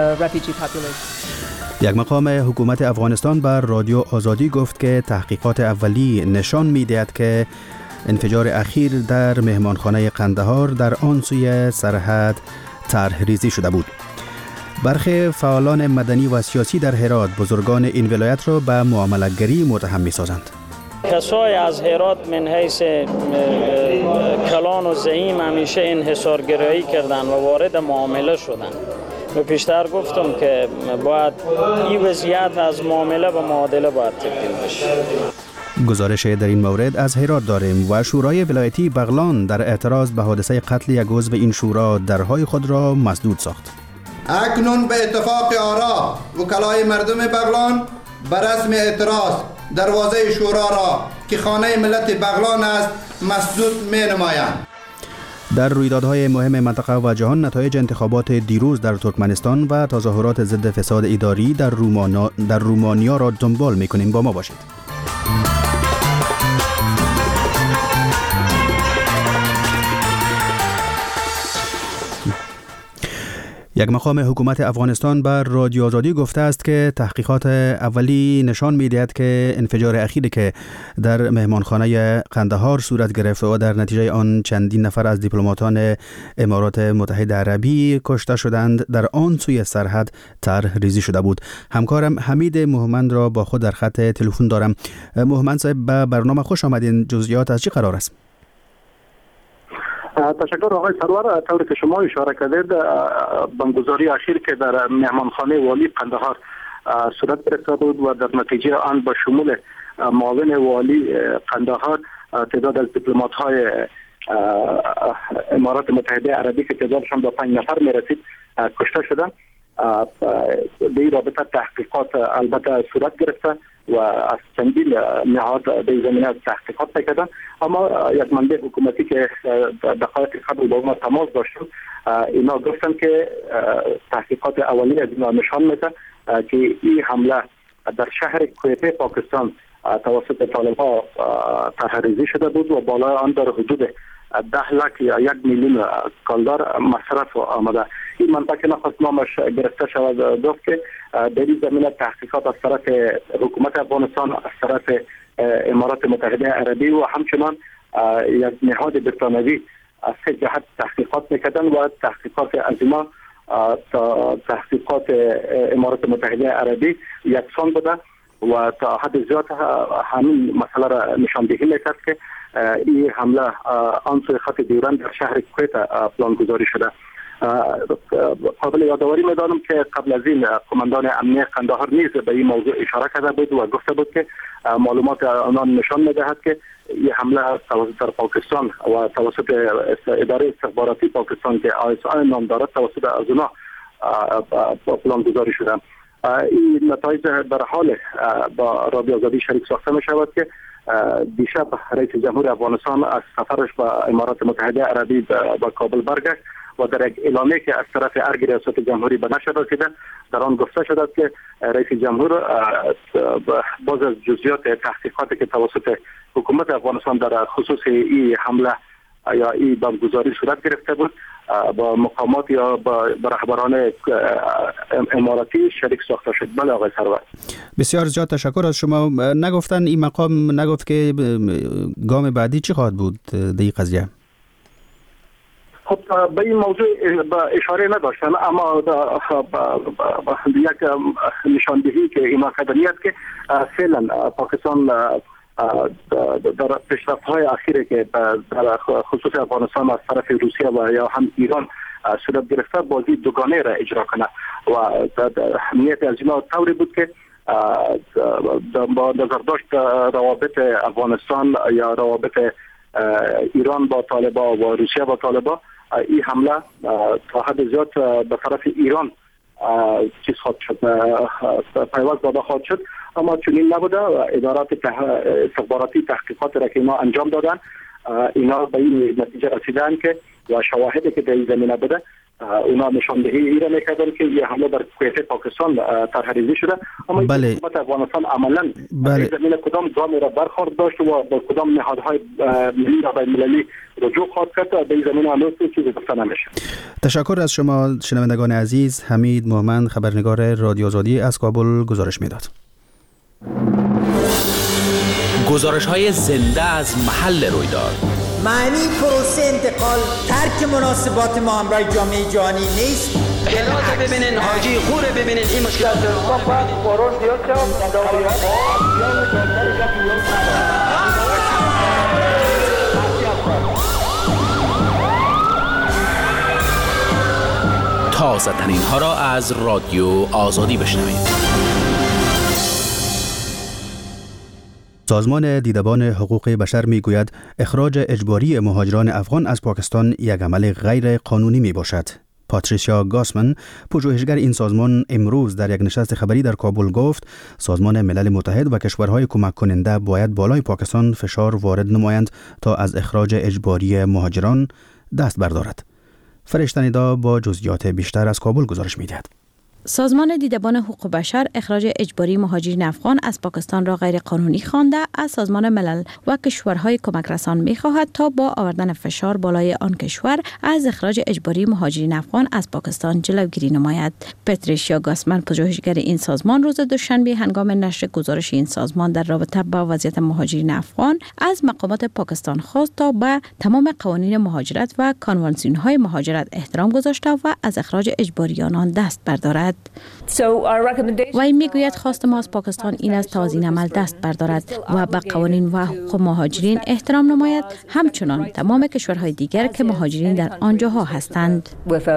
Speaker 4: یک مقام حکومت افغانستان بر رادیو آزادی گفت که تحقیقات اولی نشان می‌دهد که انفجار اخیر در مهمانخانه قندهار در آن سوی سرحد طرح ریزی شده بود. برخی فعالان مدنی و سیاسی در هرات بزرگان این ولایت را به معامله‌گری متهم می‌سازند.
Speaker 11: کسای از هرات من حیث کلان و زعیم همیشه انحصارگرایی کردند و وارد معامله شدند. و پیشتر گفتم که باید این وضعیت از معامله به معادله باید تبدیل بشه.
Speaker 4: گزارش در این مورد از هرات داریم و شورای ولایتی بغلان در اعتراض به حادثه قتل یک عضو این شورا درهای خود را مسدود ساخت.
Speaker 12: اکنون به اتفاق آرا وکلای مردم بغلان به رسم اعتراض دروازه شورا را که خانه ملت بغلان است مسدود می نمایند.
Speaker 4: در رویدادهای مهم منطقه و جهان نتایج انتخابات دیروز در ترکمنستان و تظاهرات ضد فساد اداری در رومانا در رومانیا را دنبال می‌کنیم. با ما باشید. یک مقام حکومت افغانستان بر رادیو آزادی گفته است که تحقیقات اولی نشان می‌دهد که انفجار اخیری که در مهمانخانه قندهار صورت گرفت و در نتیجه آن چندین نفر از دیپلماتان امارات متحده عربی کشته شدند در آن سوی سرحد طرح ریزی شده بود. همکارم حمید مومند را با خود در خط تلفن دارم. مومند صاحب، به برنامه خوش آمدین. جزئیات از چه قرار است؟
Speaker 13: تشکر آقای سرور. طوری که شما اشاره کردید، بمبگذاری اخیر که در مهمانخانه والی قندهار صورت گرفته بود و در نتیجه آن با شمول معاون والی قندهار تعداد از دیپلمات های امارات متحده عربی که تعدادشان با پنج نفر می رسید کشته شدند. به این رابطه تحقیقات البته صورت گرفته و از چندین نهاد در زمینه تحقیقات نکردن، اما یک منبع حکومتی که دقایق قبل با ما تماس داشتن اینا گفتن که تحقیقات اولیه از اینا نشان میده که این حمله در شهر کویته پاکستان توسط طالبان طرح‌ریزی شده بود و بالای آن در حدود ده لک یا یک میلیون کالدار مصرف آمده. این منطقه نخواست نامش گرفته شود. گفت که در این زمینه تحقیقات از طرف حکومت افغانستان، از طرف امارات متحده عربی و همچنان یک نهاد بریتانوی از سه جهت تحقیقات میکردن و تحقیقات از اینا تا تحقیقات امارات متحده عربی یکسان بوده و تا حد زیاد همین مسئله را نشاندهی میکرد که این حمله آن سوی خط دیورند در شهر کویت پلانگذاری شده. قابل یادآوری می‌دانم که قبل از این قماندان امنیه قندهار نیز به این موضوع اشاره کرده بود و گفته بود که معلومات آنان نشان می‌دهد که این حمله توسط پاکستان و توسط اداره استخباراتی پاکستان که آی اس آی نام دارد توسط از اونا پلانگذاری شده. این نتایج در حال با رادیو آزادی شریک ساخته می شود که دیشب رئیس جمهور افغانستان از سفرش با امارات متحده عربی به کابل برگشت و در یک اعلامیه که از طرف ارگ ریاست جمهوری به نشر رسیده در آن گفته شده که رئیس جمهور باز از جزئیات تحقیقاتی که توسط حکومت افغانستان در خصوص این حمله یا این بمبگذاری صورت گرفته بود با مقامات یا با رهبران اماراتی شریک ساخته شد. بله آقای سرور.
Speaker 4: بسیار زیاد تشکر از شما. نگفتن این مقام نگفت که گام بعدی چی خواهد بود در این قضیه؟
Speaker 13: خب به این موضوع اشاره نداشتن، اما یک نشاندهی که اینا کردن است که فعلا پاکستان در پیشرفت‌های اخیری که در خصوص افغانستان از طرف روسیه و یا هم ایران صورت گرفته بازی دوگانه را اجرا کنه و نیت از اینا طوری بود که با نظر داشت روابط افغانستان یا روابط ایران با طالبا و روسیه با طالبا این حمله تا حد زیاد به طرف ایران چیز خواهد شد، پیوست داده خواهد شد، اما چنین نبوده. ادارات استخباراتی تحقیقات را که اینا انجام دادن اینا به این نتیجه رسیدن که و شواهدی که در این زمینه بوده اونا نشاندهی ای را میکردن که یه حمله در کویت پاکستان طرح‌ریزی شده، اما
Speaker 4: بله.
Speaker 13: حکومت افغانستان عملا
Speaker 4: بله.
Speaker 13: در زمینه کدام گامی را برخورد داشت و با کدام نهادهای ملی و بین‌المللی رجوع خواهد کرد در این زمینه هنوز چیزی گفته نمیشه.
Speaker 4: تشکر از شما شنوندگان عزیز. حمید مومند خبرنگار رادیو آزادی از کابل گزارش میداد.
Speaker 14: گزارش های زنده از محل رویداد.
Speaker 15: معنی پروسه انتقال ترک مناسبات ما همراه جامعه جهانی نیست.
Speaker 16: جنازه ببینین، حاجی خوره ببینین، این مشکلات
Speaker 14: تازه ترین ها را از رادیو آزادی بشنوید.
Speaker 4: سازمان دیدبان حقوق بشر میگوید اخراج اجباری مهاجران افغان از پاکستان یک عمل غیر قانونی می باشد. پاتریشیا گاسمن، پژوهشگر این سازمان، امروز در یک نشست خبری در کابل گفت سازمان ملل متحد و کشورهای کمک کننده باید بالای پاکستان فشار وارد نمایند تا از اخراج اجباری مهاجران دست بردارد. فرشته ندا با جزئیات بیشتر از کابل گزارش می‌دهد.
Speaker 5: سازمان دیدبان حقوق بشر اخراج اجباری مهاجرین افغان از پاکستان را غیر قانونی خوانده از سازمان ملل و کشورهای کمک رسان می‌خواهد تا با آوردن فشار بالای آن کشور از اخراج اجباری مهاجرین افغان از پاکستان جلوگیری نماید. پاتریشیا گاسمن، پژوهشگر این سازمان، روز دوشنبه هنگام نشر گزارش این سازمان در رابطه با وضعیت مهاجرین افغان از مقامات پاکستان خواست تا به تمام قوانین مهاجرت و کنوانسیون‌های مهاجرت احترام گذاشته و از اخراج اجباری آنان دست بردارد. و این میگوید خواست ما از پاکستان این است تا از این عمل دست بردارد و به قوانین و حقوق مهاجرین احترام نماید، همچنان تمام کشورهای دیگر که مهاجرین در آنجاها هستند.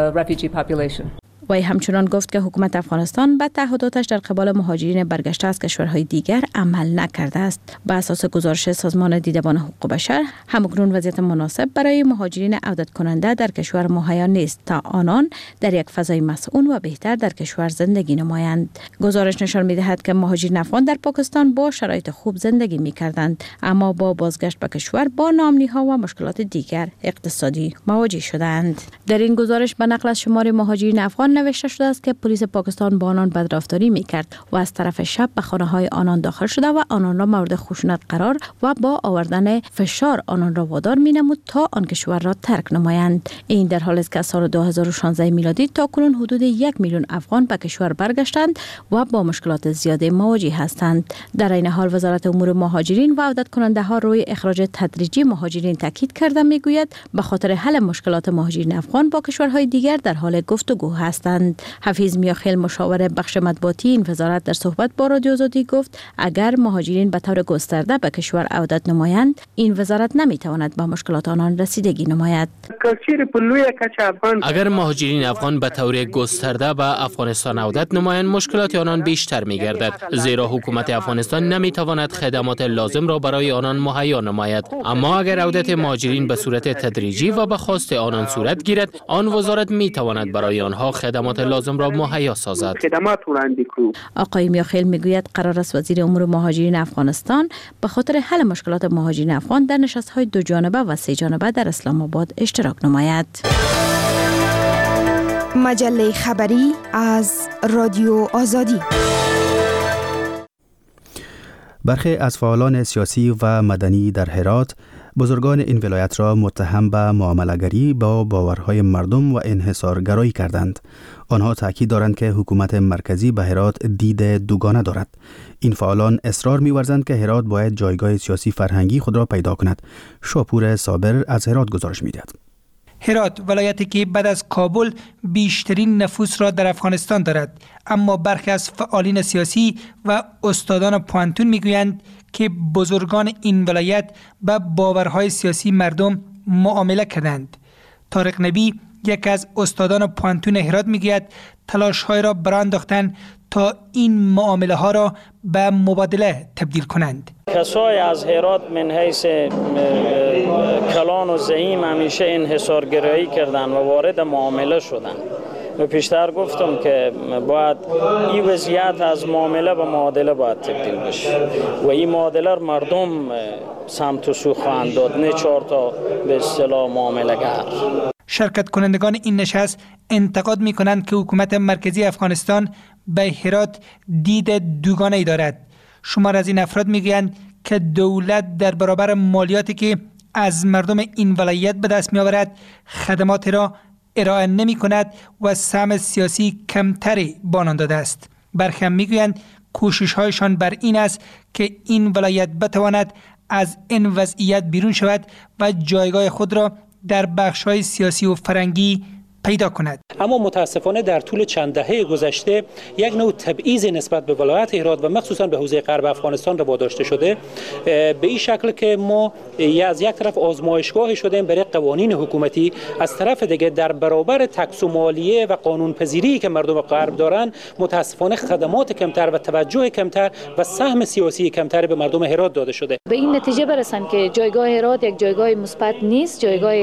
Speaker 5: و همچنان گفت که حکومت افغانستان به تعهداتش در قبال مهاجرین برگشته از کشورهای دیگر عمل نکرده است. بر اساس گزارش سازمان دیدبان حقوق بشر، همکنون وضعیت مناسب برای مهاجرین عودت کننده در کشور مهیا نیست تا آنان در یک فضای مسئول و بهتر در کشور زندگی نمایند. گزارش نشان می‌دهد که مهاجرین افغان در پاکستان با شرایط خوب زندگی می‌کردند، اما با بازگشت به کشور با ناامنی‌ها و مشکلات دیگر اقتصادی مواجه شدند. در این گزارش به نقل از شمار مهاجرین افغان نوشته شده است که پلیس پاکستان با آنان بدرفتاری می‌کرد و از طرف شب به خانه‌های آنان داخل شده و آنان را مورد خشونت قرار و با آوردن فشار آنان را وادار می‌نمود تا آن کشور را ترک نمایند. این در حالی است که سال دو هزار و شانزده میلادی تاکنون حدود یک میلیون افغان به کشور برگشتند و با مشکلات زیاده مواجه هستند. در این حال وزارت امور مهاجرین و عودت کننده ها روی اخراج تدریجی مهاجرین تاکید کرده میگوید به خاطر حل مشکلات مهاجرین افغان با کشورهای دیگر در حال گفتگو هستند. حفیظ میاخیل مشاور بخش مطبوعاتی این وزارت در صحبت با رادیو آزادی گفت اگر مهاجرین به طور گسترده به کشور عودت نمایند این وزارت نمیتواند به مشکلات آنان رسیدگی نماید.
Speaker 14: اگر مهاجرین افغان به طور گسترده به افغانستان عودت نمایند مشکلات آنان بیشتر می‌گردد، زیرا حکومت افغانستان نمی‌تواند خدمات لازم را برای آنان مهیا نماید. اما اگر عودت مهاجرین به صورت تدریجی و به خواست آنان صورت گیرد، آن وزارت می‌تواند برای آنها خدمات لازم را مهیا سازد.
Speaker 5: آقای میاخیل میگوید قرار است وزیر امور مهاجرین افغانستان به خاطر حل مشکلات مهاجرین افغان در نشست‌های دو جانبه و سه جانبه در اسلام آباد اشتراک نماید.
Speaker 7: مجله خبری از رادیو آزادی.
Speaker 4: برخی از فعالان سیاسی و مدنی در هرات بزرگان این ولایت را متهم به معامله‌گری با باورهای مردم و انحصارگرایی کردند. آنها تاکید دارند که حکومت مرکزی به هرات دید دوگانه دارد. این فعالان اصرار می‌ورزند که هرات باید جایگاه سیاسی فرهنگی خود را پیدا کند. شاپور صابر از هرات گزارش می‌دهد.
Speaker 17: هرات ولایتی که بعد از کابل بیشترین نفوس را در افغانستان دارد، اما برخی از فعالین سیاسی و استادان پوانتون میگویند که بزرگان این ولایت به باورهای سیاسی مردم معامله کردند. طارق نبی یکی از استادان پوانتون هرات میگوید تلاش‌های را برانداختند تا این معامله ها را به مبادله تبدیل کنند.
Speaker 11: کسای از هرات من حیث کلان و زعیم همیشه انحصارگرایی کردند و وارد معامله شدند. و پیشتر گفتم که باید این وضعیت از معامله به معادله باید تبدیل بشه و این معادله مردم سمت و سو خواهند داد، نه چهار تا به اصطلاح معامله‌گر.
Speaker 17: شرکت کنندگان این نشست انتقاد می کنند که حکومت مرکزی افغانستان به هرات دید دوگانه‌ای دارد. شمار از این افراد میگویند که دولت در برابر مالیاتی که از مردم این ولایت به دست می‌آورد خدمات را ارائه نمی کند و سهم سیاسی کمتری به آنان داده است. برخی هم میگویند کوشش‌هایشان بر این است که این ولایت بتواند از این وضعیت بیرون شود و جایگاه خود را در بخش‌های سیاسی و فرهنگی پیدا کند.
Speaker 18: اما متاسفانه در طول چند دهه گذشته یک نوع تبعیض نسبت به ولایت هرات و مخصوصا به حوزه غرب افغانستان را داشته شده، به این شکل که ما از یک طرف آزمایشگاه شدیم برای قوانین حکومتی، از طرف دیگه در برابر تکس و مالیه و قانون پذیری که مردم غرب دارن متاسفانه خدمات کمتر و توجه کمتر و سهم سیاسی کمتر به مردم هرات داده شده.
Speaker 19: به این نتیجه برسن که جایگاه هرات یک جایگاه مثبت نیست، جایگاهی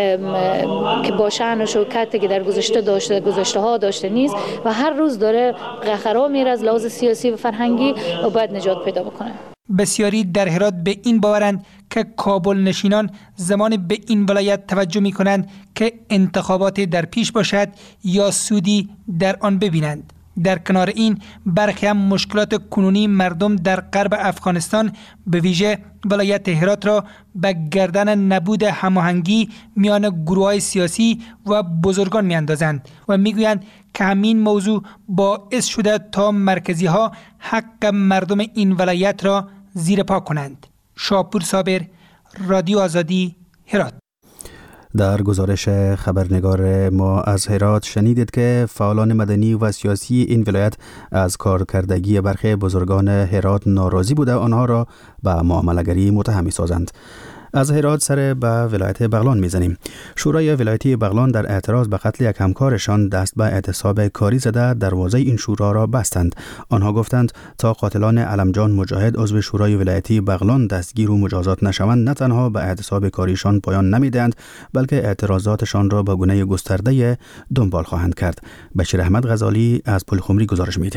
Speaker 19: که با شأن و شوکت که در گذشته داشته گذشته ها داشته نیست و هر روز داره قهقرا میره از لحاظ سیاسی و فرهنگی و باید نجات پیدا بکنه.
Speaker 17: بسیاری در هرات به این باورند که کابل نشینان زمان به این ولایت توجه می کنند که انتخابات در پیش باشد یا سودی در آن ببینند. در کنار این برخی هم مشکلات کنونی مردم در غرب افغانستان به ویژه ولایت هرات را به گردن نبود هماهنگی میان گروه‌های سیاسی و بزرگان میاندازند و میگویند که همین موضوع باعث شده تا مرکزی ها حق مردم این ولایت را زیر پا کنند. شاپور صابر، رادیو آزادی، هرات.
Speaker 4: در گزارش خبرنگار ما از هرات شنیدید که فعالان مدنی و سیاسی این ولایت از کارکردگی برخی بزرگان هرات ناراضی بوده آنها را به معامله‌گری متهم می‌سازند. از هرات سر به ولایت بغلان میزنیم. شورای ولایتی بغلان در اعتراض به قتل یک همکارشان دست به اعتصاب کاری زده دروازه این شورا را بستند. آنها گفتند تا قاتلان علمجان مجاهد عضو شورای ولایتی بغلان دستگیر و مجازات نشوند نه تنها به اعتصاب کاریشان پایان نمیدهند بلکه اعتراضاتشان را به گونه گسترده دنبال خواهند کرد. بشیر احمد غزالی از پلخمری گزارش میدهد.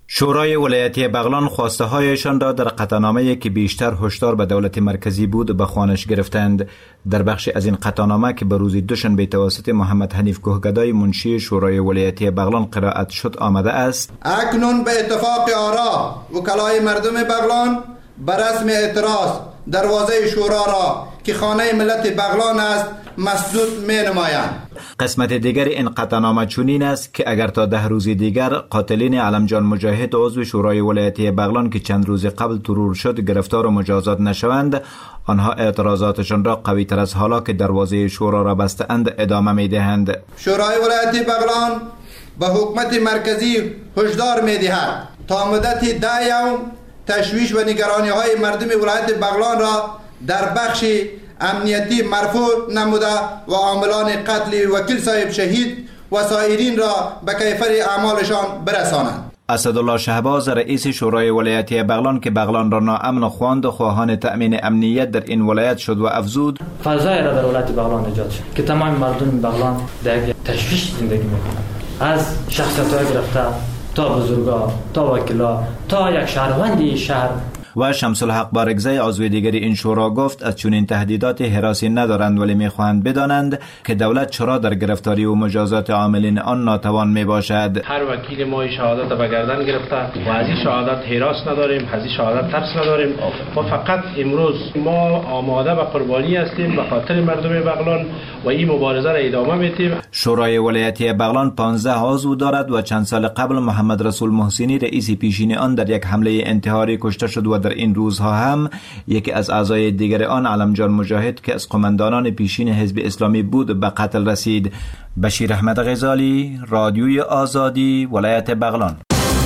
Speaker 20: شورای ولایتی بغلان خواسته هایشان را در قطعنامه‌ای که بیشتر هشدار به دولت مرکزی بود به خوانش گرفتند. در بخش از این قطعنامه که به روز دوشنبه توسط محمد حنیف کوهگدای منشی شورای ولایتی بغلان قرائت شد آمده است:
Speaker 12: اکنون به اتفاق آرا وکلای مردم بغلان به رسم اعتراض دروازه شورا را که خانه ملت بغلان است مسدود می نمایند.
Speaker 20: قسمت دیگر این قطعنامه چنین است که اگر تا ده روز دیگر قاتلین علمجان مجاهد عضو شورای ولایتی بغلان که چند روز قبل ترور شد گرفتار و مجازات نشوند، آنها اعتراضاتشان را قوی تر از حالا که دروازه شورا را بسته‌اند ادامه می دهند.
Speaker 12: شورای ولایتی بغلان به حکومت مرکزی هشدار می دهد تا مدت ده یوم تشویش و نگرانی های مردم ولایت بغلان را در بخش امنیتی مرفوع نموده و عاملان قتل وکیل صاحب شهید و سایرین را به کیفر اعمالشان برسانند.
Speaker 20: اسدالله شهباز رئیس شورای ولایتی بغلان که بغلان را ناامن خواند و خواهان تأمین امنیت در این ولایت شد و افزود:
Speaker 22: فضای را در ولایت بغلان ایجاد شد که تمام مردم بغلان در تشویش زندگی میکنند، از شخصیت‌های گرفته تا بزرگا تا وکیلا تا یک شهروندی شهر.
Speaker 20: و شمس الحق بارگزی عضو دیگر این شورا گفت از چنین تهدیدات هراسی ندارند ولی میخواهند بدانند که دولت چرا در گرفتاری و مجازات عاملین آن ناتوان میباشد.
Speaker 23: هر وکیل ما شهادت به گردن گرفته و از این شهادت هراس نداریم، از این شهادت ترس نداریم و فقط امروز ما آماده به قربانی هستیم به خاطر مردم بغلان و این مبارزه را ادامه میدیم.
Speaker 20: شورای ولایتی بغلان پانزده عضو دارد و چند سال قبل محمد رسول محسنی رئیس پیشین آن در یک حمله انتحاری کشته شد و در این روزها هم یکی از اعضای دیگر آن علمجان مجاهد که از قماندانان پیشین حزب اسلامی بود به قتل رسید. بشیر احمد غزالی، رادیوی آزادی، ولایت بغلان.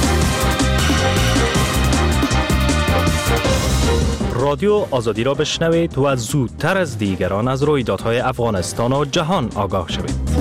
Speaker 24: رادیو آزادی را بشنوید و زودتر از دیگران از رویدادهای افغانستان و جهان آگاه شوید.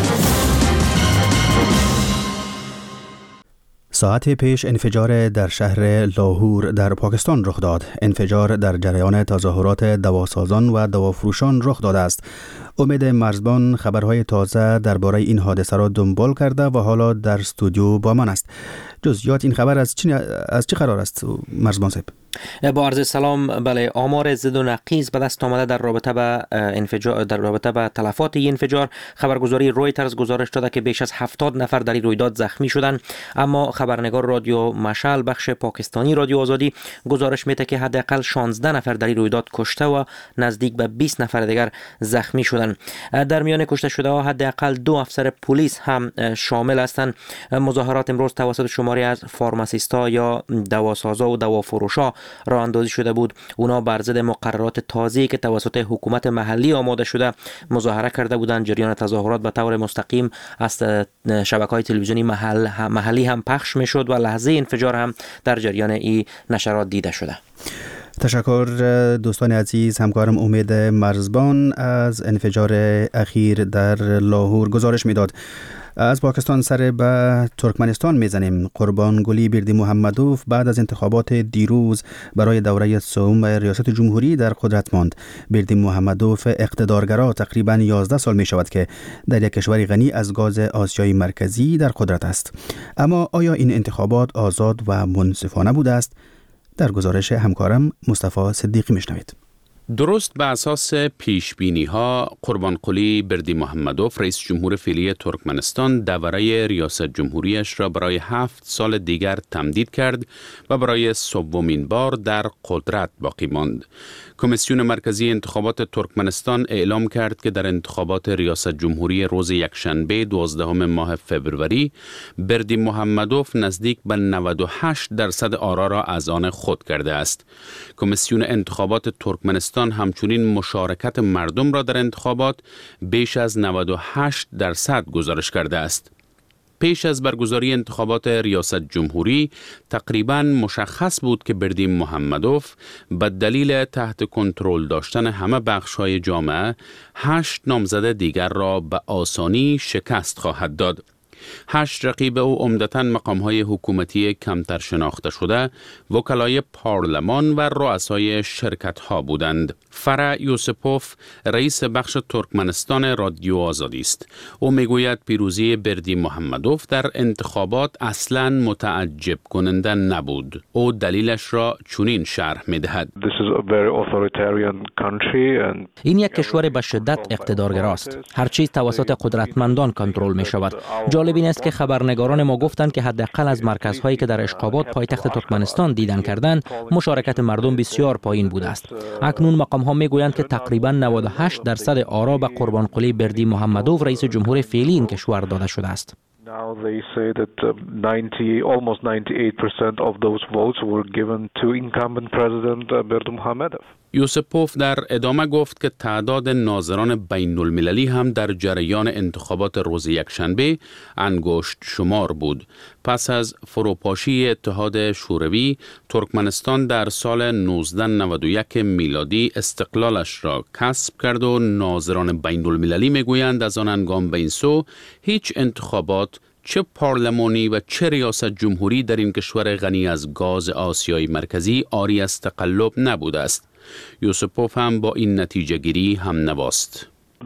Speaker 4: ساعت پیش انفجار در شهر لاهور در پاکستان رخ داد. انفجار در جریان تظاهرات دواسازان و دوافروشان رخ داده است. امید مرزبان خبرهای تازه درباره این حادثه را دنبال کرده و حالا در استودیو با من است. جزئیات این خبر از چی از چه قرار است مرزبان صاحب؟
Speaker 25: با عرض سلام. بله، آمار ضد و نقیض به دست آمده در رابطه با انفجار در رابطه با تلفات این انفجار. خبرگزاری رویترز گزارش داده که بیش از هفتاد نفر در این رویداد زخمی شدند، اما خبرنگار رادیو مشعل بخش پاکستانی رادیو آزادی گزارش میده که حداقل شانزده نفر در این رویداد کشته و نزدیک به بیست نفر دیگر زخمی شدند. در میان کشته شده ها حداقل دو افسر پلیس هم شامل هستند. مظاهرات امروز توسط شماری از فارماسیستا یا دواسازا و دوافروشا راه اندازی شده بود. اونا بر ضد مقررات تازه‌ای که توسط حکومت محلی آماده شده مظاهره کرده بودند. جریان تظاهرات به طور مستقیم از شبکه‌های تلویزیونی محل محلی هم پخش می‌شد و لحظه انفجار هم در جریان این نشرات دیده شده.
Speaker 4: تشکر دوستان عزیز. همکارم امید مرزبان از انفجار اخیر در لاهور گزارش میداد. از پاکستان سر به ترکمنستان میزنیم. قربانگلی بردی محمدوف بعد از انتخابات دیروز برای دوره سوم ریاست جمهوری در قدرت ماند. بردی محمدوف اقتدارگرا تقریباً یازده سال می شود که در یک کشور غنی از گاز آسیای مرکزی در قدرت است. اما آیا این انتخابات آزاد و منصفانه بوده است؟ در گزارش همکارم مصطفی صدیقی میشنوید.
Speaker 26: درست به اساس پیشبینی ها، قربانقلی بردی محمدوف رئیس جمهور فعلی ترکمنستان دوره ریاست جمهوریش را برای هفت سال دیگر تمدید کرد و برای سومین بار در قدرت باقی ماند. کمیسیون مرکزی انتخابات ترکمنستان اعلام کرد که در انتخابات ریاست جمهوری روز یکشنبه دوازدهم ماه فوریه بردی محمدوف نزدیک به نود و هشت درصد آرا را از آن خود کرده است. کمیسیون انتخابات ترکمنستان همچنین مشارکت مردم را در انتخابات بیش از نود و هشت درصد گزارش کرده است. پیش از برگزاری انتخابات ریاست جمهوری تقریباً مشخص بود که بردی محمدوف به دلیل تحت کنترل داشتن همه بخش‌های جامعه هشت نامزد دیگر را به آسانی شکست خواهد داد. هشت رقیب او عمدتاً مقام‌های حکومتی کمتر شناخته شده، وکلای پارلمان و رؤسای شرکت‌ها بودند. فرا یوسپوف رئیس بخش ترکمنستان رادیو آزادی است. او میگوید پیروزی بردی محمدوف در انتخابات اصلاً متعجب کننده نبود. او دلیلش را چنین شرح می‌دهد:
Speaker 1: این یک کشور به شدت اقتدارگراست. هر چیز توسط قدرتمندان کنترل می شود. جالب این است که خبرنگاران ما گفتند که حداقل از مرکزهایی که در اشخابات پایتخت ترکمنستان دیدن کردند، مشارکت مردم بسیار پایین بوده است. اکنون مقام ها می گویند که تقریبا نود و هشت درصد آرا به قربانقلی بردی محمدوف رئیس جمهور فعلی این کشور داده شده است.
Speaker 2: Now they say that uh, ninety, almost ninety-eight percent of those votes were given to incumbent President uh, Berdi Muhammadov.
Speaker 26: یوسپوف در ادامه گفت که تعداد ناظران بین المللی هم در جریان انتخابات روز یکشنبه انگشت شمار بود. پس از فروپاشی اتحاد شوروی، ترکمنستان در سال نوزده نود و یک میلادی استقلالش را کسب کرد و ناظران بین المللی میگویند از آن هنگام به این سو هیچ انتخابات چه پارلمانی و چه ریاست جمهوری در این کشور غنی از گاز آسیای مرکزی آری از تقلب نبوده است. یوسپوف هم با این نتیجه گیری هم نواست.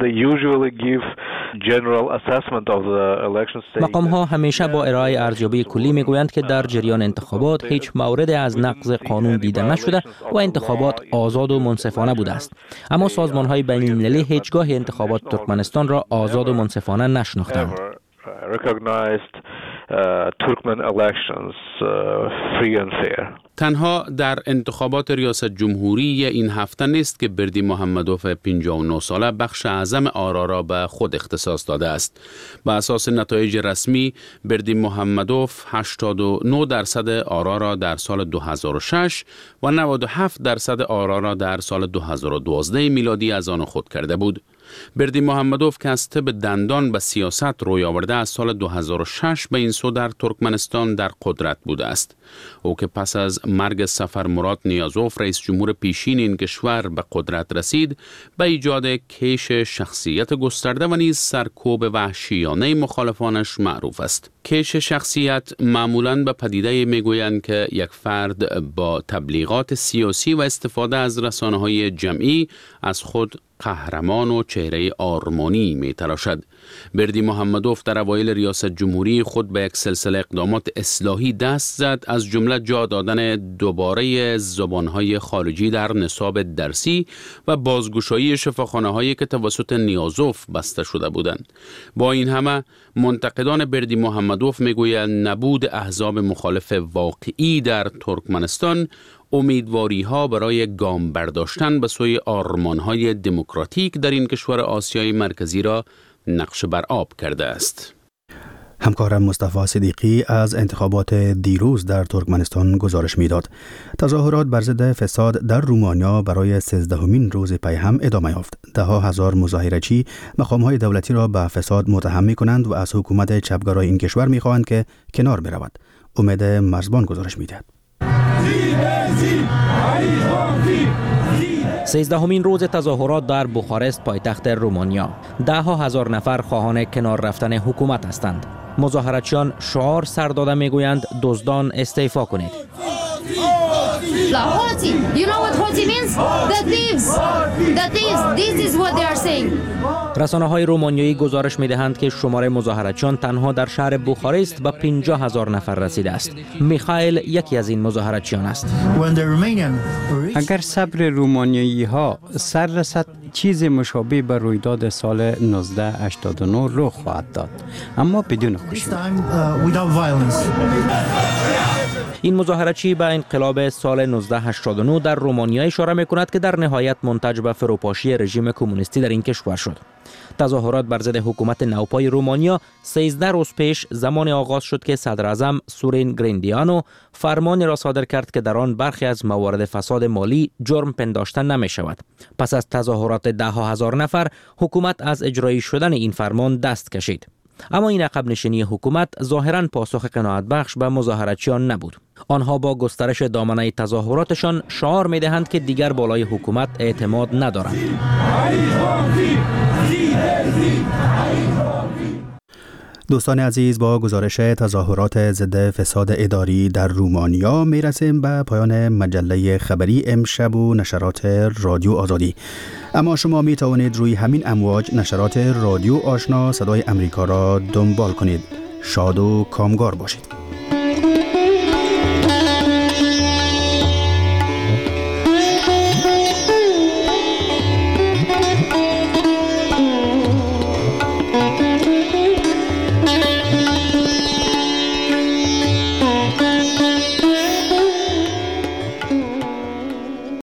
Speaker 1: مقام ها همیشه با ارائه ارزیابی کلی میگویند که در جریان انتخابات هیچ مورد از نقض قانون دیده نشده و انتخابات آزاد و منصفانه بوده است. اما سازمان های بین المللی هیچگاه انتخابات ترکمنستان را آزاد و منصفانه نشناختند.
Speaker 2: recognized uh, Turkmen elections uh, free and fair.
Speaker 26: تنها در انتخابات ریاست جمهوری این هفته نیست که بردی محمدوف پنجاه و نه ساله بخش اعظم آرا را به خود اختصاص داده است. به اساس نتایج رسمی، بردی محمدوف هشتاد و نه درصد آرا را در سال دو هزار و شش و نود و هفت درصد آرا را در سال دو هزار و دوازده میلادی از آن خود کرده بود. بردی محمدوف که از طب دندان به سیاست روی آورده از سال دو هزار و شش به این سو در ترکمنستان در قدرت بوده است. او که پس از مرگ سفرمراد نیازوف رئیس جمهور پیشین این کشور به قدرت رسید، به ایجاد کیش شخصیت گسترده و نیز سرکوب وحشیانه مخالفانش معروف است. کیش شخصیت معمولاً به پدیده میگویند که یک فرد با تبلیغات سیاسی و استفاده از رسانه‌های جمعی از خود قهرمان و چهره آرمانی می تراشد. بردی محمدوف در اوایل ریاست جمهوری خود به یک سلسله اقدامات اصلاحی دست زد، از جمله جا دادن دوباره زبانهای خارجی در نصاب درسی و بازگشایی شفاخانه‌هایی که توسط نیازوف بسته شده بودند. با این همه منتقدان بردی محمدوف میگویند نبود احزاب مخالف واقعی در ترکمنستان امیدواری ها برای گام برداشتن به سوی آرمان های دموکراتیک در این کشور آسیای مرکزی را نقش بر آب کرده است.
Speaker 4: همکارم مصطفی صدیقی از انتخابات دیروز در ترکمنستان گزارش میداد. تظاهرات بر ضد فساد در رومانیا برای سیزدهمین روز پی هم ادامه یافت. ده ها هزار مظاهره‌چی مقام‌های دولتی را به فساد متهم می‌کنند و از حکومت چپگرای این کشور می‌خواهند که کنار برود. امید مرزبان گزارش می‌دهد.
Speaker 1: سیزدهمین روز تظاهرات در بوخارست پایتخت رومانیا. ده ها هزار نفر خواهان کنار رفتن حکومت هستند. مظاهراتچیان شعار سر داده میگویند دزدان استعفا کنید.
Speaker 3: You know what Hoti means? The thieves. The thieves. This is what they are saying.
Speaker 1: رسانه های رومانیایی گزارش می دهند که شمار مظاهراتچیان تنها در شهر بوخارست به پنجاه هزار نفر رسیده است. میخائیل یکی از این مظاهراتچیان است.
Speaker 8: اگر صبر رومانیایی ها سر رسد، چیز مشابه به رویداد سال نوزده هشتاد و نه رخ خواهد داد، اما بدون خشونت.
Speaker 1: این مظاهره‌چی به انقلاب سال نوزده هشتاد و نه در رومانیا اشاره می‌کند که در نهایت منتج به فروپاشی رژیم کمونیستی در این کشور شد. تظاهرات بر ضد حکومت نوپای رومانیا سیزده روز پیش زمان آغاز شد که صدر اعظم سورین گریندیانو فرمانی را صادر کرد که در آن برخی از موارد فساد مالی جرم پنداشته نمی شود. پس از تظاهرات ده ها هزار نفر، حکومت از اجرایی شدن این فرمان دست کشید. اما این عقب نشینی حکومت ظاهراً پاسخ قناعت بخش به مظاهراتچیان نبود. آنها با گسترش دامنه تظاهراتشان شعار می دهند که دیگر بالای حکومت اعتماد ندارند.
Speaker 4: دوستان عزیز، با گزارش تظاهرات ضد فساد اداری در رومانیا میرسیم به پایان مجله خبری امشب و نشرات رادیو آزادی. اما شما می توانید روی همین امواج نشرات رادیو آشنا صدای امریکا را دنبال کنید. شاد و کامگار باشید.